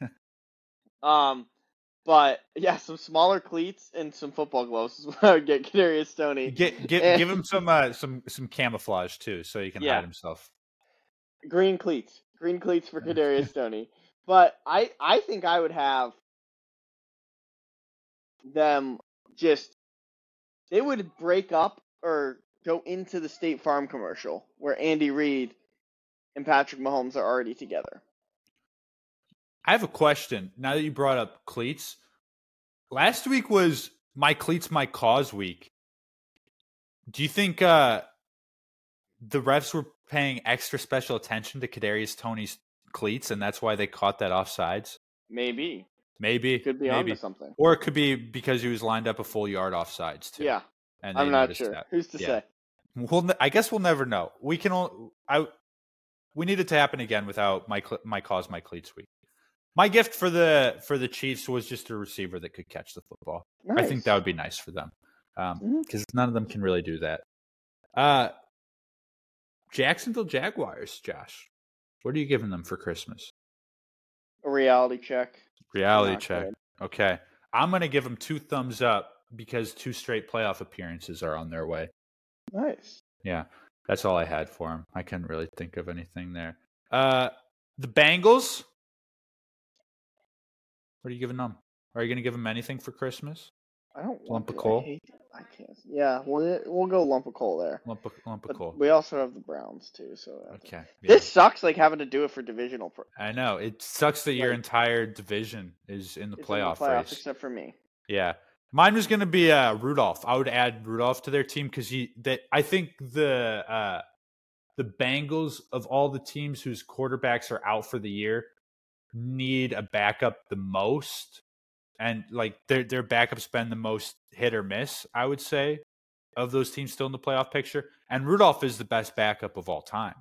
But yeah, some smaller cleats and some football gloves is what I would get Kadarius Toney. Give him some camouflage too, so he can hide himself. Green cleats for Kadarius Toney. But I think I would have them they would break up or go into the State Farm commercial where Andy Reid and Patrick Mahomes are already together. I have a question. Now that you brought up cleats, last week was My Cleats, My Cause week. Do you think the refs were paying extra special attention to Kadarius Toney's cleats, and that's why they caught that offsides? Maybe. Could be onto something. Or it could be because he was lined up a full yard offsides too. Yeah. And I'm not sure. That. Who's to say? I guess we'll never know. We need it to happen again without my cause, my cleats week. My gift for the Chiefs was just a receiver that could catch the football. Nice. I think that would be nice for them because none of them can really do that. Jacksonville Jaguars, Josh. What are you giving them for Christmas? A reality check. Reality check. Good. Okay. I'm going to give them 2 thumbs up because 2 straight playoff appearances are on their way. Nice. Yeah. That's all I had for them. I couldn't really think of anything there. The Bengals. What are you giving them? Are you going to give them anything for Christmas? I don't lump of coal. I can't. Yeah, we'll go lump of coal there. Lump of coal. We also have the Browns too, so okay. Yeah. This sucks, like having to do it for divisional. I know it sucks that your entire division is in the playoff race, except for me. Yeah, mine was going to be Rudolph. I would add Rudolph to their team because I think the Bengals of all the teams whose quarterbacks are out for the year need a backup the most. And like their backups been the most hit or miss, I would say, of those teams still in the playoff picture. And Rudolph is the best backup of all time.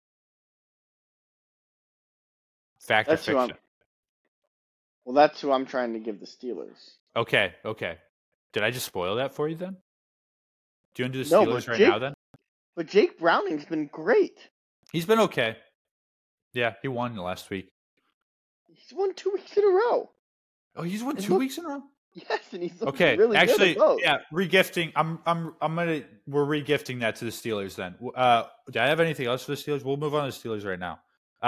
Fact or fiction? Well, that's who I'm trying to give the Steelers. Okay. Did I just spoil that for you then? Do you want to do the Steelers now then? But Jake Browning's been great. He's been okay. Yeah, he won last week. He's won 2 weeks in a row. Oh, he's won 2 weeks in a row? Yes, and he's looking Okay, really actually, good at both. yeah, regifting. We're regifting that to the Steelers then. Do I have anything else for the Steelers? We'll move on to the Steelers right now.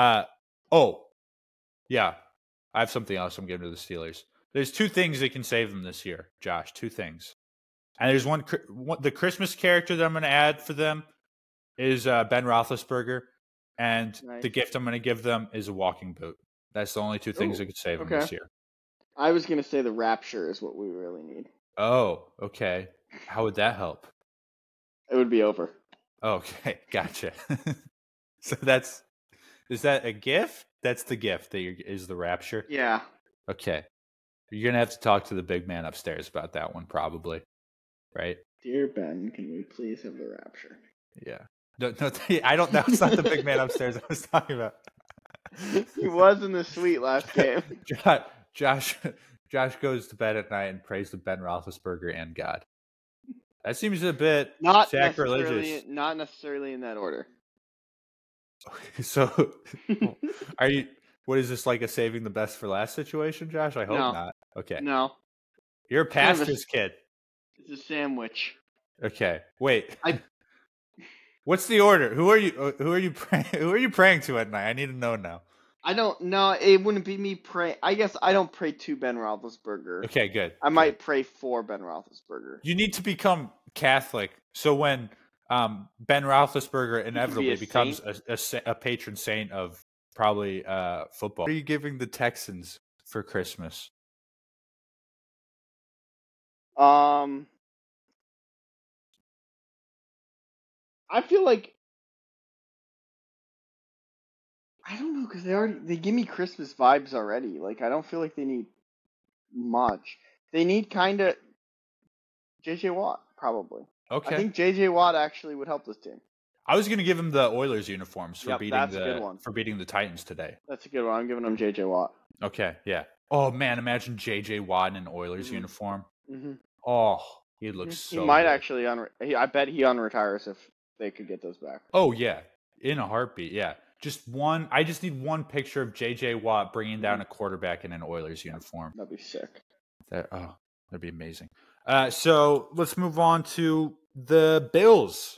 Yeah, I have something else I'm giving to the Steelers. There's two things that can save them this year, Josh. Two things, and there's one. The Christmas character that I'm going to add for them is Ben Roethlisberger, and Nice. the gift I'm going to give them is a walking boot. That's the only two things that could save them this year. I was going to say the Rapture is what we really need. Oh, okay. How would that help? It would be over. Okay, gotcha. So is that a gift? That's the gift that is the Rapture? Yeah. Okay. You're going to have to talk to the big man upstairs about that one probably, right? Dear Ben, can we please have the Rapture? Yeah. No, I don't. That was not the big man upstairs I was talking about. He was in the suite last game. Josh goes to bed at night and prays to Ben Roethlisberger and God. That seems a bit sacrilegious. Not necessarily in that order. So, are you? What is this, like a saving the best for last situation, Josh? I hope not. Okay. No. You're a pastor's kid. It's a sandwich. Okay. Wait. What's the order? Who are you praying? Who are you praying to at night? I need to know now. I don't know. It wouldn't be me praying. I guess I don't pray to Ben Roethlisberger. Okay, good. I might pray for Ben Roethlisberger. You need to become Catholic, so when Ben Roethlisberger inevitably becomes a patron saint of probably football. What are you giving the Texans for Christmas? I feel like I don't know because they give me Christmas vibes already. Like I don't feel like they need much. They need kind of J.J. Watt probably. Okay. I think J.J. Watt actually would help this team. I was going to give him the Oilers uniforms for beating the Titans today. That's a good one. I'm giving him J.J. Watt. Okay, yeah. Oh man, imagine J.J. Watt in an Oilers uniform. Mm-hmm. Oh, he looks so. He might good. actually I bet he unretires if they could get those back. Oh yeah, in a heartbeat. Yeah, just one. I just need one picture of J.J. Watt bringing down a quarterback in an Oilers uniform. That'd be sick. That'd be amazing. So let's move on to the Bills.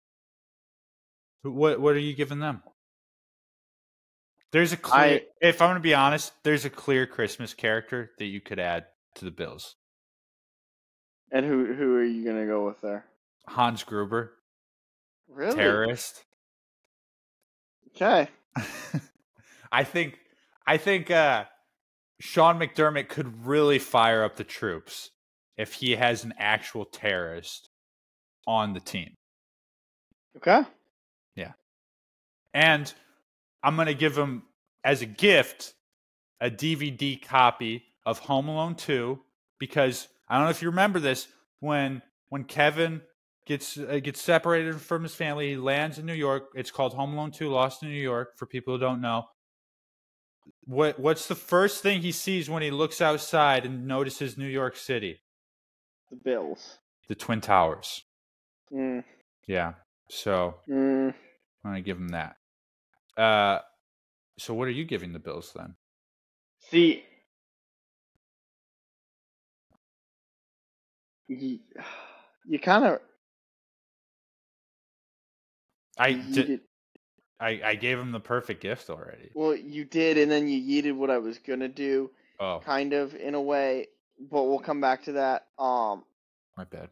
What are you giving them? There's a clear. If I'm going to be honest, there's a clear Christmas character that you could add to the Bills. And who are you going to go with there? Hans Gruber. Really? Terrorist. Okay. I think Sean McDermott could really fire up the troops if he has an actual terrorist on the team. Okay. Yeah. And I'm going to give him, as a gift, a DVD copy of Home Alone 2, because I don't know if you remember this, when Kevin gets separated from his family, he lands in New York. It's called Home Alone 2, Lost in New York, for people who don't know. What's the first thing he sees when he looks outside and notices New York City? The Bills. The Twin Towers. Mm. Yeah. So I'm going to give him that. So what are you giving the Bills then? See, you kind of. I gave him the perfect gift already. Well, you did, and then you yeeted what I was gonna do. Oh, kind of in a way, but we'll come back to that. My bad.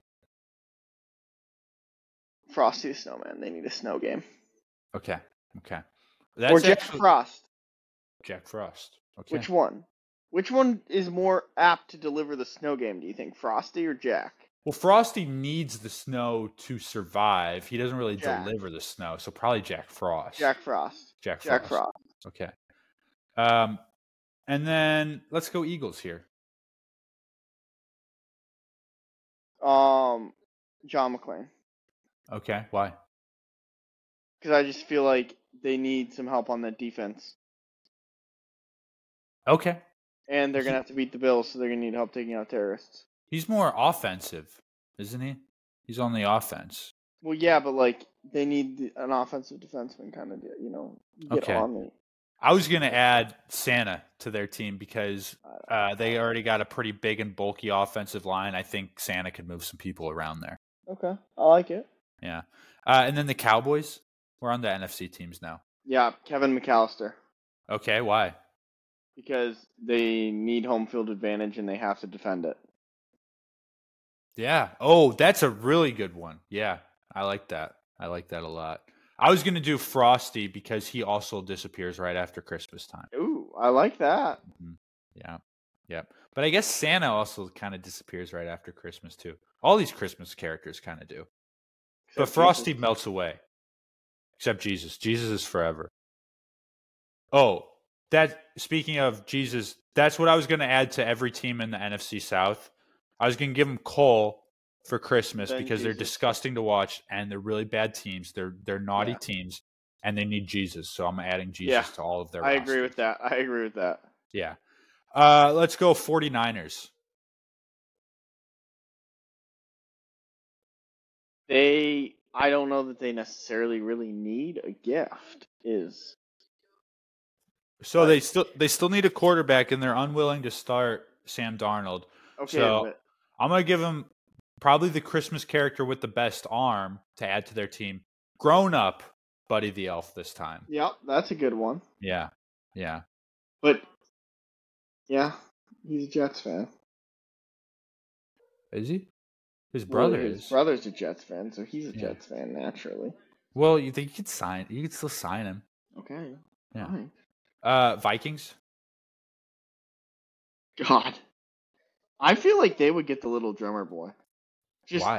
Frosty the Snowman. They need a snow game. Okay. Or Jack Frost. Jack Frost. Okay. Which one? Which one is more apt to deliver the snow game, do you think? Frosty or Jack? Well, Frosty needs the snow to survive. He doesn't really deliver the snow, so probably Jack Frost. Jack Frost. Okay. And then let's go Eagles here. John McClain. Okay, why? Because I just feel like they need some help on that defense. Okay. And they're going to have to beat the Bills, so they're going to need help taking out terrorists. He's more offensive, isn't he? He's on the offense. Well, yeah, but like they need an offensive defenseman kind of, get on me. I was going to add Santa to their team because they already got a pretty big and bulky offensive line. I think Santa could move some people around there. Okay, I like it. Yeah. And then the Cowboys, we're on the NFC teams now. Yeah, Kevin McAllister. Okay, why? Because they need home field advantage and they have to defend it. Yeah. Oh, that's a really good one. Yeah, I like that. I like that a lot. I was going to do Frosty because he also disappears right after Christmas time. Ooh, I like that. Yeah. Yeah. But I guess Santa also kind of disappears right after Christmas too. All these Christmas characters kind of do. But Frosty melts away. Except Jesus. Jesus is forever. Oh, speaking of Jesus, that's what I was going to add to every team in the NFC South. I was going to give them Cole for Christmas because they're disgusting to watch and they're really bad teams. They're naughty teams and they need Jesus. So I'm adding Jesus to all of their rosters. I agree with that. Yeah. Let's go 49ers. I don't know that they necessarily really need a gift. So they still need a quarterback and they're unwilling to start Sam Darnold. Okay, so I'm gonna give them probably the Christmas character with the best arm to add to their team. Grown up Buddy the Elf this time. Yep, that's a good one. Yeah. But yeah, he's a Jets fan. Is he? His brother's a Jets fan, so he's a Jets fan naturally. Well, you think you could still sign him. Okay. Yeah. Fine. Vikings. God, I feel like they would get the little drummer boy. Why?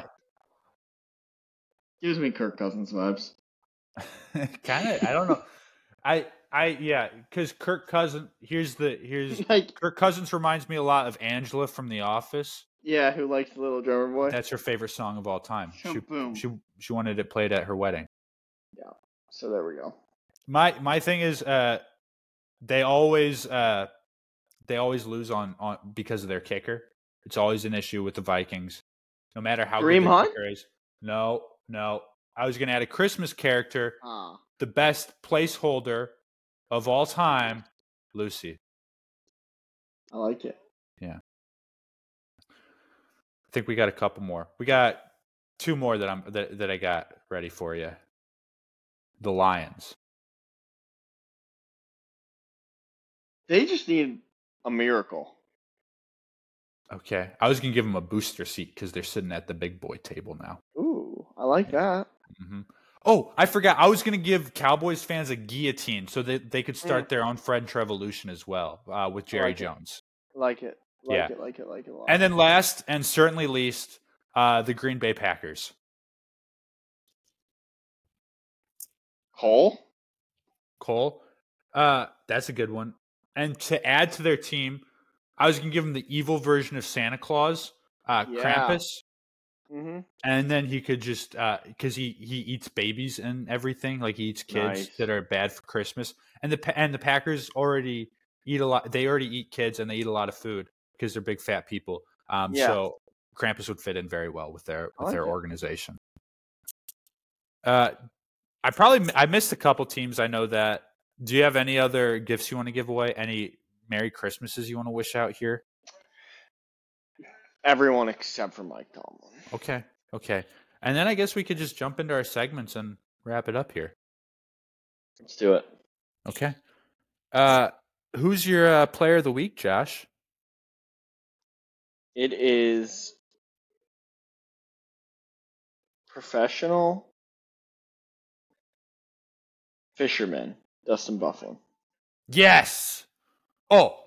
Gives me Kirk Cousins vibes. Kind of. I don't know. Because Kirk Cousins. Kirk Cousins reminds me a lot of Angela from The Office. Yeah, who likes the little drummer boy? That's her favorite song of all time. Boom. She wanted it played at her wedding. Yeah. So there we go. My thing is, they always lose on because of their kicker. It's always an issue with the Vikings, no matter how good the kicker is. No. I was going to add a Christmas character, the best placeholder of all time, Lucy. I like it. Yeah. I think we got a couple more. We got two more that I got ready for you. The Lions. They just need a miracle. Okay. I was going to give them a booster seat because they're sitting at the big boy table now. Ooh, I like that. Mm-hmm. Oh, I forgot. I was going to give Cowboys fans a guillotine so that they could start their own French Revolution as well with Jerry Jones. Like it. Like it a lot. And then last and certainly least, the Green Bay Packers. Cole? That's a good one. And to add to their team, I was going to give him the evil version of Santa Claus, Krampus. Mm-hmm. And then he could just, because he eats babies and everything, like he eats kids that are bad for Christmas. And the Packers already eat a lot. They already eat kids and they eat a lot of food because they're big fat people. So Krampus would fit in very well with their organization. I missed a couple teams. I know that. Do you have any other gifts you want to give away? Any Merry Christmases you want to wish out here? Everyone except for Mike Tomlin. Okay. And then I guess we could just jump into our segments and wrap it up here. Let's do it. Okay. Who's your player of the week, Josh? It is professional fisherman, Dustin Bufflin. Yes. Oh.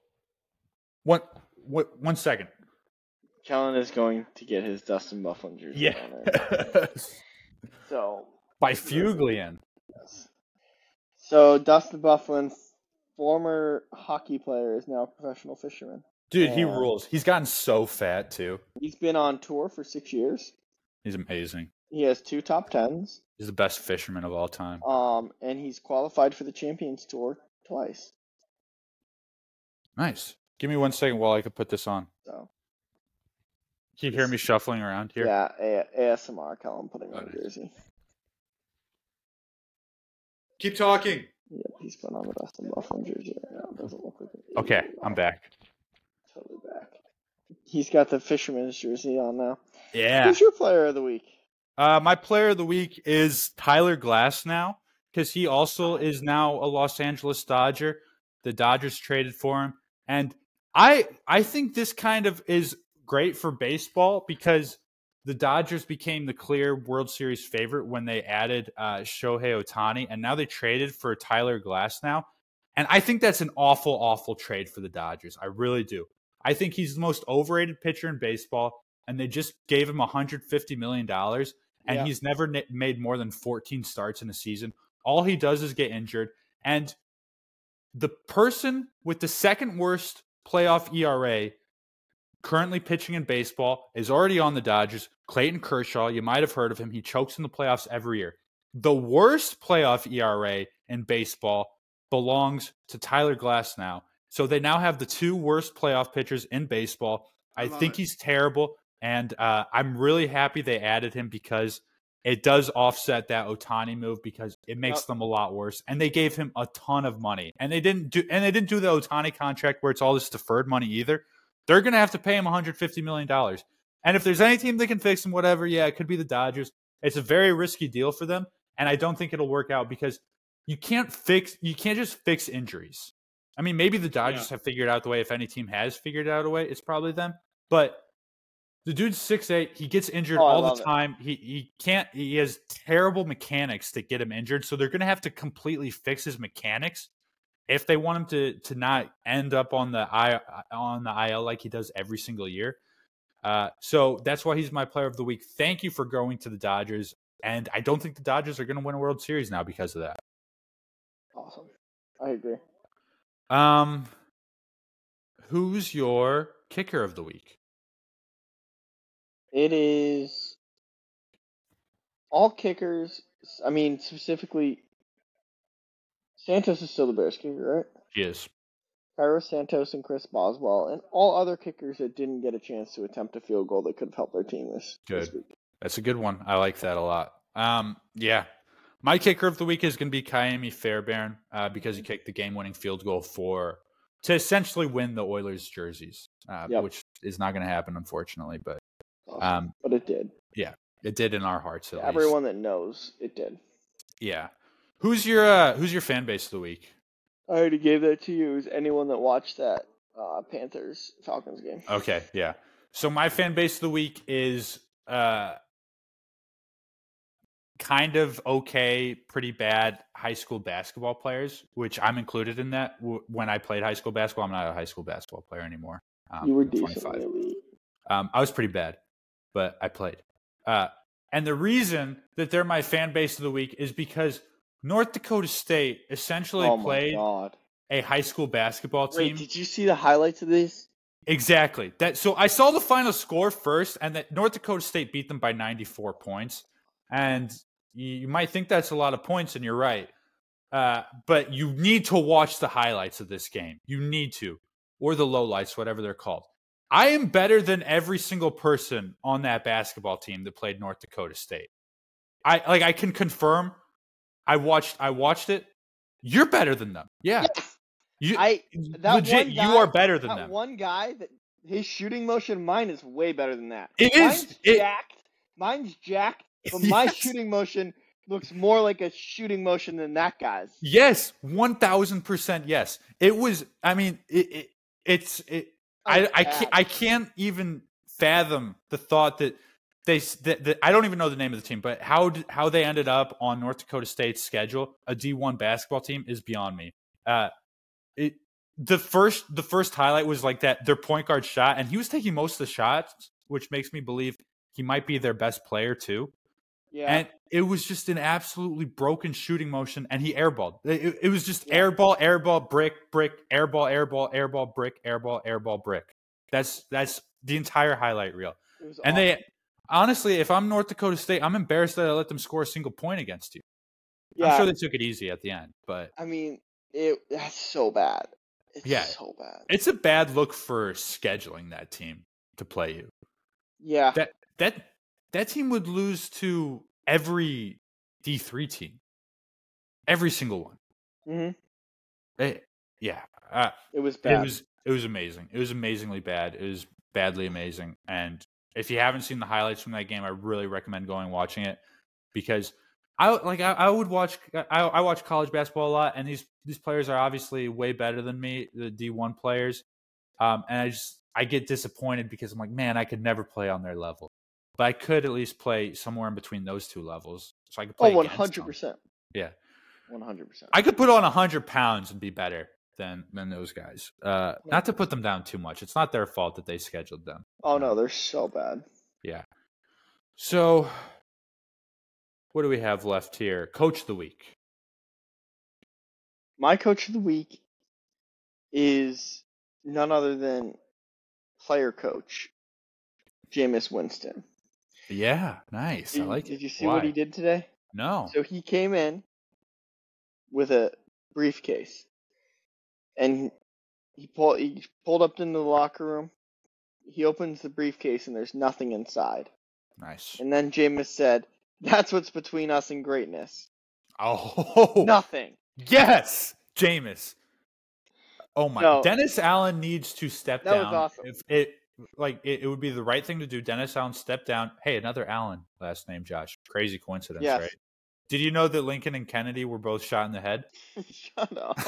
One second. Kellen is going to get his Dustin Bufflin jersey. Yeah. So by Fuglian. Yes. So Dustin Bufflin, former hockey player, is now a professional fisherman. Dude, he rules. He's gotten so fat too. He's been on tour for 6 years. He's amazing. He has 2 top 10s. He's the best fisherman of all time. And he's qualified for the Champions Tour twice. Nice. Give me 1 second while I can put this on. So. Can you hear me shuffling around here? Yeah, ASMR, Callum putting on a jersey. Keep talking. Yep, he's putting on the Dustin Bufflin jersey right now. It doesn't look like it. Okay, I'm back. Totally back. He's got the Fisherman's jersey on now. Yeah. Who's your player of the week? My player of the week is Tyler Glasnow, because he also is now a Los Angeles Dodger. The Dodgers traded for him. And I think this kind of is great for baseball because the Dodgers became the clear World Series favorite when they added Shohei Ohtani, and now they traded for Tyler Glasnow. And I think that's an awful, awful trade for the Dodgers. I really do. I think he's the most overrated pitcher in baseball, and they just gave him $150 million, and he's never made more than 14 starts in a season. All he does is get injured. And the person with the second worst playoff ERA currently pitching in baseball is already on the Dodgers. Clayton Kershaw, you might have heard of him. He chokes in the playoffs every year. The worst playoff ERA in baseball belongs to Tyler Glasnow. So they now have the two worst playoff pitchers in baseball. I think he's terrible, and I'm really happy they added him because it does offset that Ohtani move because it makes them a lot worse. And they gave him a ton of money, and they didn't do the Ohtani contract where it's all this deferred money either. They're going to have to pay him $150 million. And if there's any team that can fix him, whatever, yeah, it could be the Dodgers. It's a very risky deal for them, and I don't think it'll work out because you can't just fix injuries. I mean, maybe the Dodgers have figured out the way. If any team has figured out a way, it's probably them. But the dude's 6'8". He gets injured all the time. He can't. He has terrible mechanics that get him injured. So they're going to have to completely fix his mechanics if they want him to not end up on the IL like he does every single year. So that's why he's my player of the week. Thank you for going to the Dodgers. And I don't think the Dodgers are going to win a World Series now because of that. Awesome. I agree. Who's your kicker of the week? It is all kickers. I mean, specifically, Santos is still the Bears kicker, right? He is. Cairo Santos and Chris Boswell, and all other kickers that didn't get a chance to attempt a field goal that could have helped their team this week. That's a good one. I like that a lot. Yeah. My kicker of the week is going to be Kaimi Fairbairn because he kicked the game-winning field goal to essentially win the Oilers jerseys, which is not going to happen, unfortunately. But but it did. Yeah, it did in our hearts. Everyone that knows, it did. Yeah. Who's your fan base of the week? I already gave that to you. Is anyone that watched that Panthers-Falcons game? Okay, yeah. So my fan base of the week is kind of okay, pretty bad high school basketball players, which I'm included in that. When I played high school basketball, I'm not a high school basketball player anymore. You were decent. I was pretty bad, but I played. And the reason that they're my fan base of the week is because North Dakota State essentially played a high school basketball team. Wait, did you see the highlights of this? Exactly. So I saw the final score first, and that North Dakota State beat them by 94 points. And you might think that's a lot of points, and you're right. But you need to watch the highlights of this game. You need to. Or the lowlights, whatever they're called. I am better than every single person on that basketball team that played North Dakota State. I can confirm. I watched it. You're better than them. Yeah. Yes. You are better than them. That one guy, his shooting motion, mine is way better than that. Mine's jacked, but my shooting motion looks more like a shooting motion than that guy's. Yes, 1,000% yes. It was. I mean, I can't even fathom the thought that that I don't even know the name of the team, but how they ended up on North Dakota State's schedule, a D1 basketball team, is beyond me. The first highlight was like that their point guard shot, and he was taking most of the shots, which makes me believe he might be their best player too. Yeah. And it was just an absolutely broken shooting motion, and he airballed. It was just airball, brick, airball, brick, airball, brick. That's the entire highlight reel. And awesome. Honestly, if I'm North Dakota State, I'm embarrassed that I let them score a single point against you. Yeah. I'm sure they took it easy at the end, but I mean, that's so bad. It's so bad. It's a bad look for scheduling that team to play you. Yeah. That team would lose to every D3 team. Every single one. Mm-hmm. Yeah. It was bad. It was amazing. It was amazingly bad. It was badly amazing. And if you haven't seen the highlights from that game, I really recommend going and watching it because I watch college basketball a lot, and these players are obviously way better than me, the D1 players. And I get disappointed because I'm like, man, I could never play on their level, but I could at least play somewhere in between those two levels, so I could play against them. 100%. Yeah, 100%. I could put on 100 pounds and be better than those guys. Not to put them down too much. It's not their fault that they scheduled them. Oh no, they're so bad. Yeah. So, what do we have left here? Coach of the week. My coach of the week is none other than player coach Jameis Winston. Yeah, nice. I like it. Did you see what he did today? No. So he came in with a briefcase, and he pulled up into the locker room. He opens the briefcase, and there's nothing inside. Nice. And then Jameis said, "That's what's between us and greatness." Oh, nothing. Yes, Jameis. Oh my! No, Dennis Allen needs to step down. That was awesome. If it would be the right thing to do. Dennis Allen step down. Hey, another Allen last name, Josh. Crazy coincidence, yes. Right? Did you know that Lincoln and Kennedy were both shot in the head? Shut up.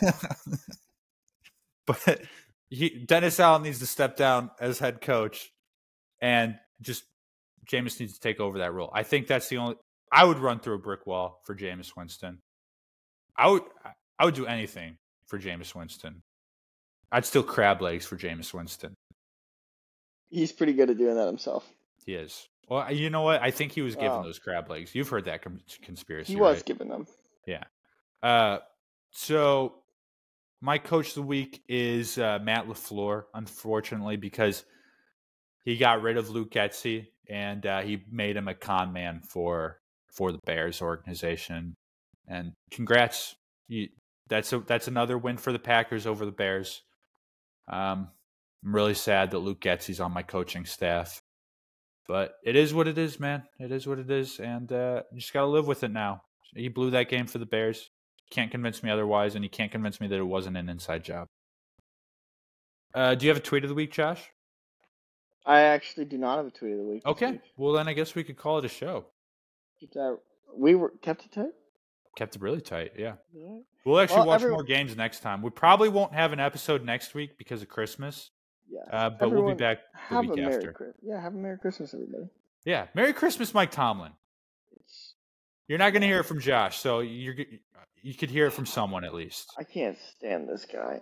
But Dennis Allen needs to step down as head coach, and just Jameis needs to take over that role. I think that's the only. I would run through a brick wall for Jameis Winston. I would do anything for Jameis Winston. I'd steal crab legs for Jameis Winston. He's pretty good at doing that himself. He is. Well, you know what? I think he was given those crab legs. You've heard that conspiracy, He was right? given them. Yeah. So my coach of the week is Matt LaFleur, unfortunately, because he got rid of Luke Getsy and he made him a con man for the Bears organization. And congrats. That's another win for the Packers over the Bears. I'm really sad that Luke Getsy's on my coaching staff. But it is what it is, man. It is what it is, and you just got to live with it now. He blew that game for the Bears. Can't convince me otherwise, and he can't convince me that it wasn't an inside job. Do you have a tweet of the week, Josh? I actually do not have a tweet of the week. Okay. Well, then I guess we could call it a show. We kept it tight? Kept it really tight, yeah. We'll actually watch more games next time. We probably won't have an episode next week because of Christmas. Yeah. But we'll be back the week after. Have a Merry Christmas, everybody. Yeah. Merry Christmas, Mike Tomlin. You're not going to hear it from Josh, so you could hear it from someone at least. I can't stand this guy.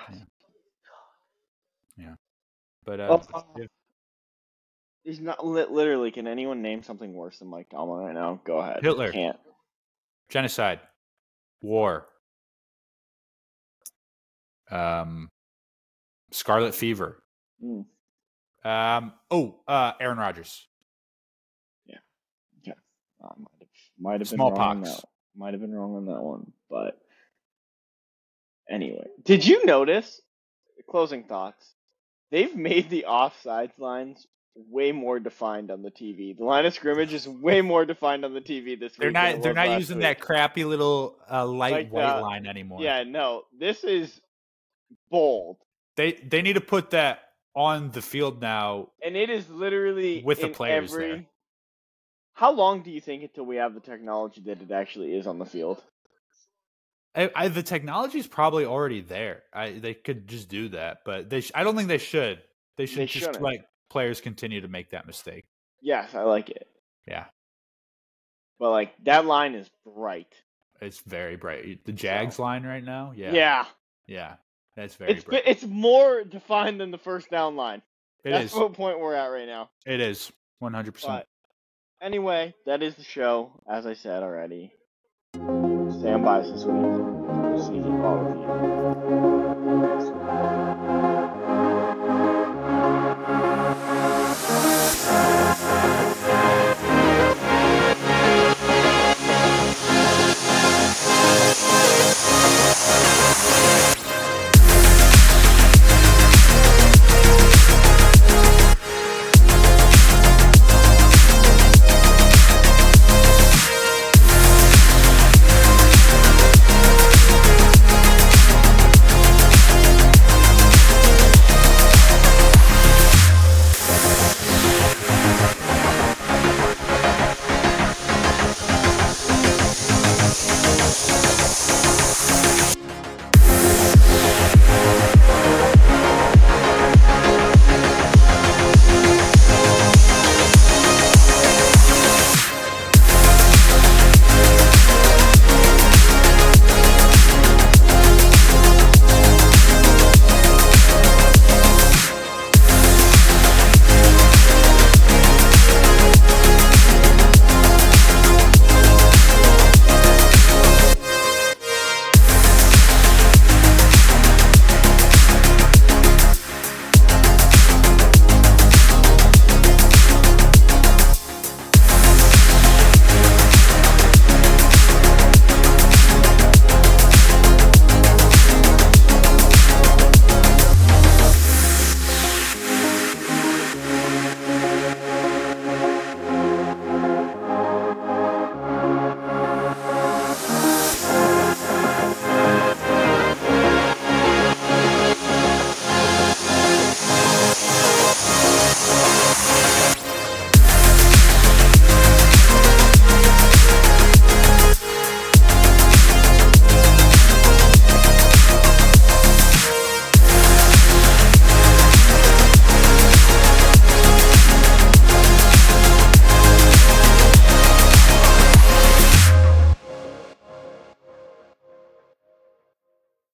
Yeah. But yeah. He's not literally. Can anyone name something worse than Mike Tomlin right now? Go ahead. Hitler. Can't. Genocide. War. Scarlet Fever. Aaron Rodgers. Yeah. Okay. Might have been Smallpox. wrong on that. Might have been wrong on that one, but anyway, did you notice? Closing thoughts. They've made the offsides lines way more defined on the TV. The line of scrimmage is way more defined on the TV this week. They're not using that crappy little light white line anymore. Yeah, no. This is bold. They need to put that on the field now. And it is literally with the players there. How long do you think until we have the technology that it actually is on the field? The technology is probably already there. They could just do that, but I don't think they should. They should just let players continue to make that mistake. Yes, I like it. Yeah. But that line is bright. It's very bright. The Jags line right now? Yeah. Yeah. Yeah. That's very bright. It's more defined than the first down line. That's what point we're at right now. It is. 100%. But anyway, that is the show, as I said already. Stay unbiased this week. See you all of you.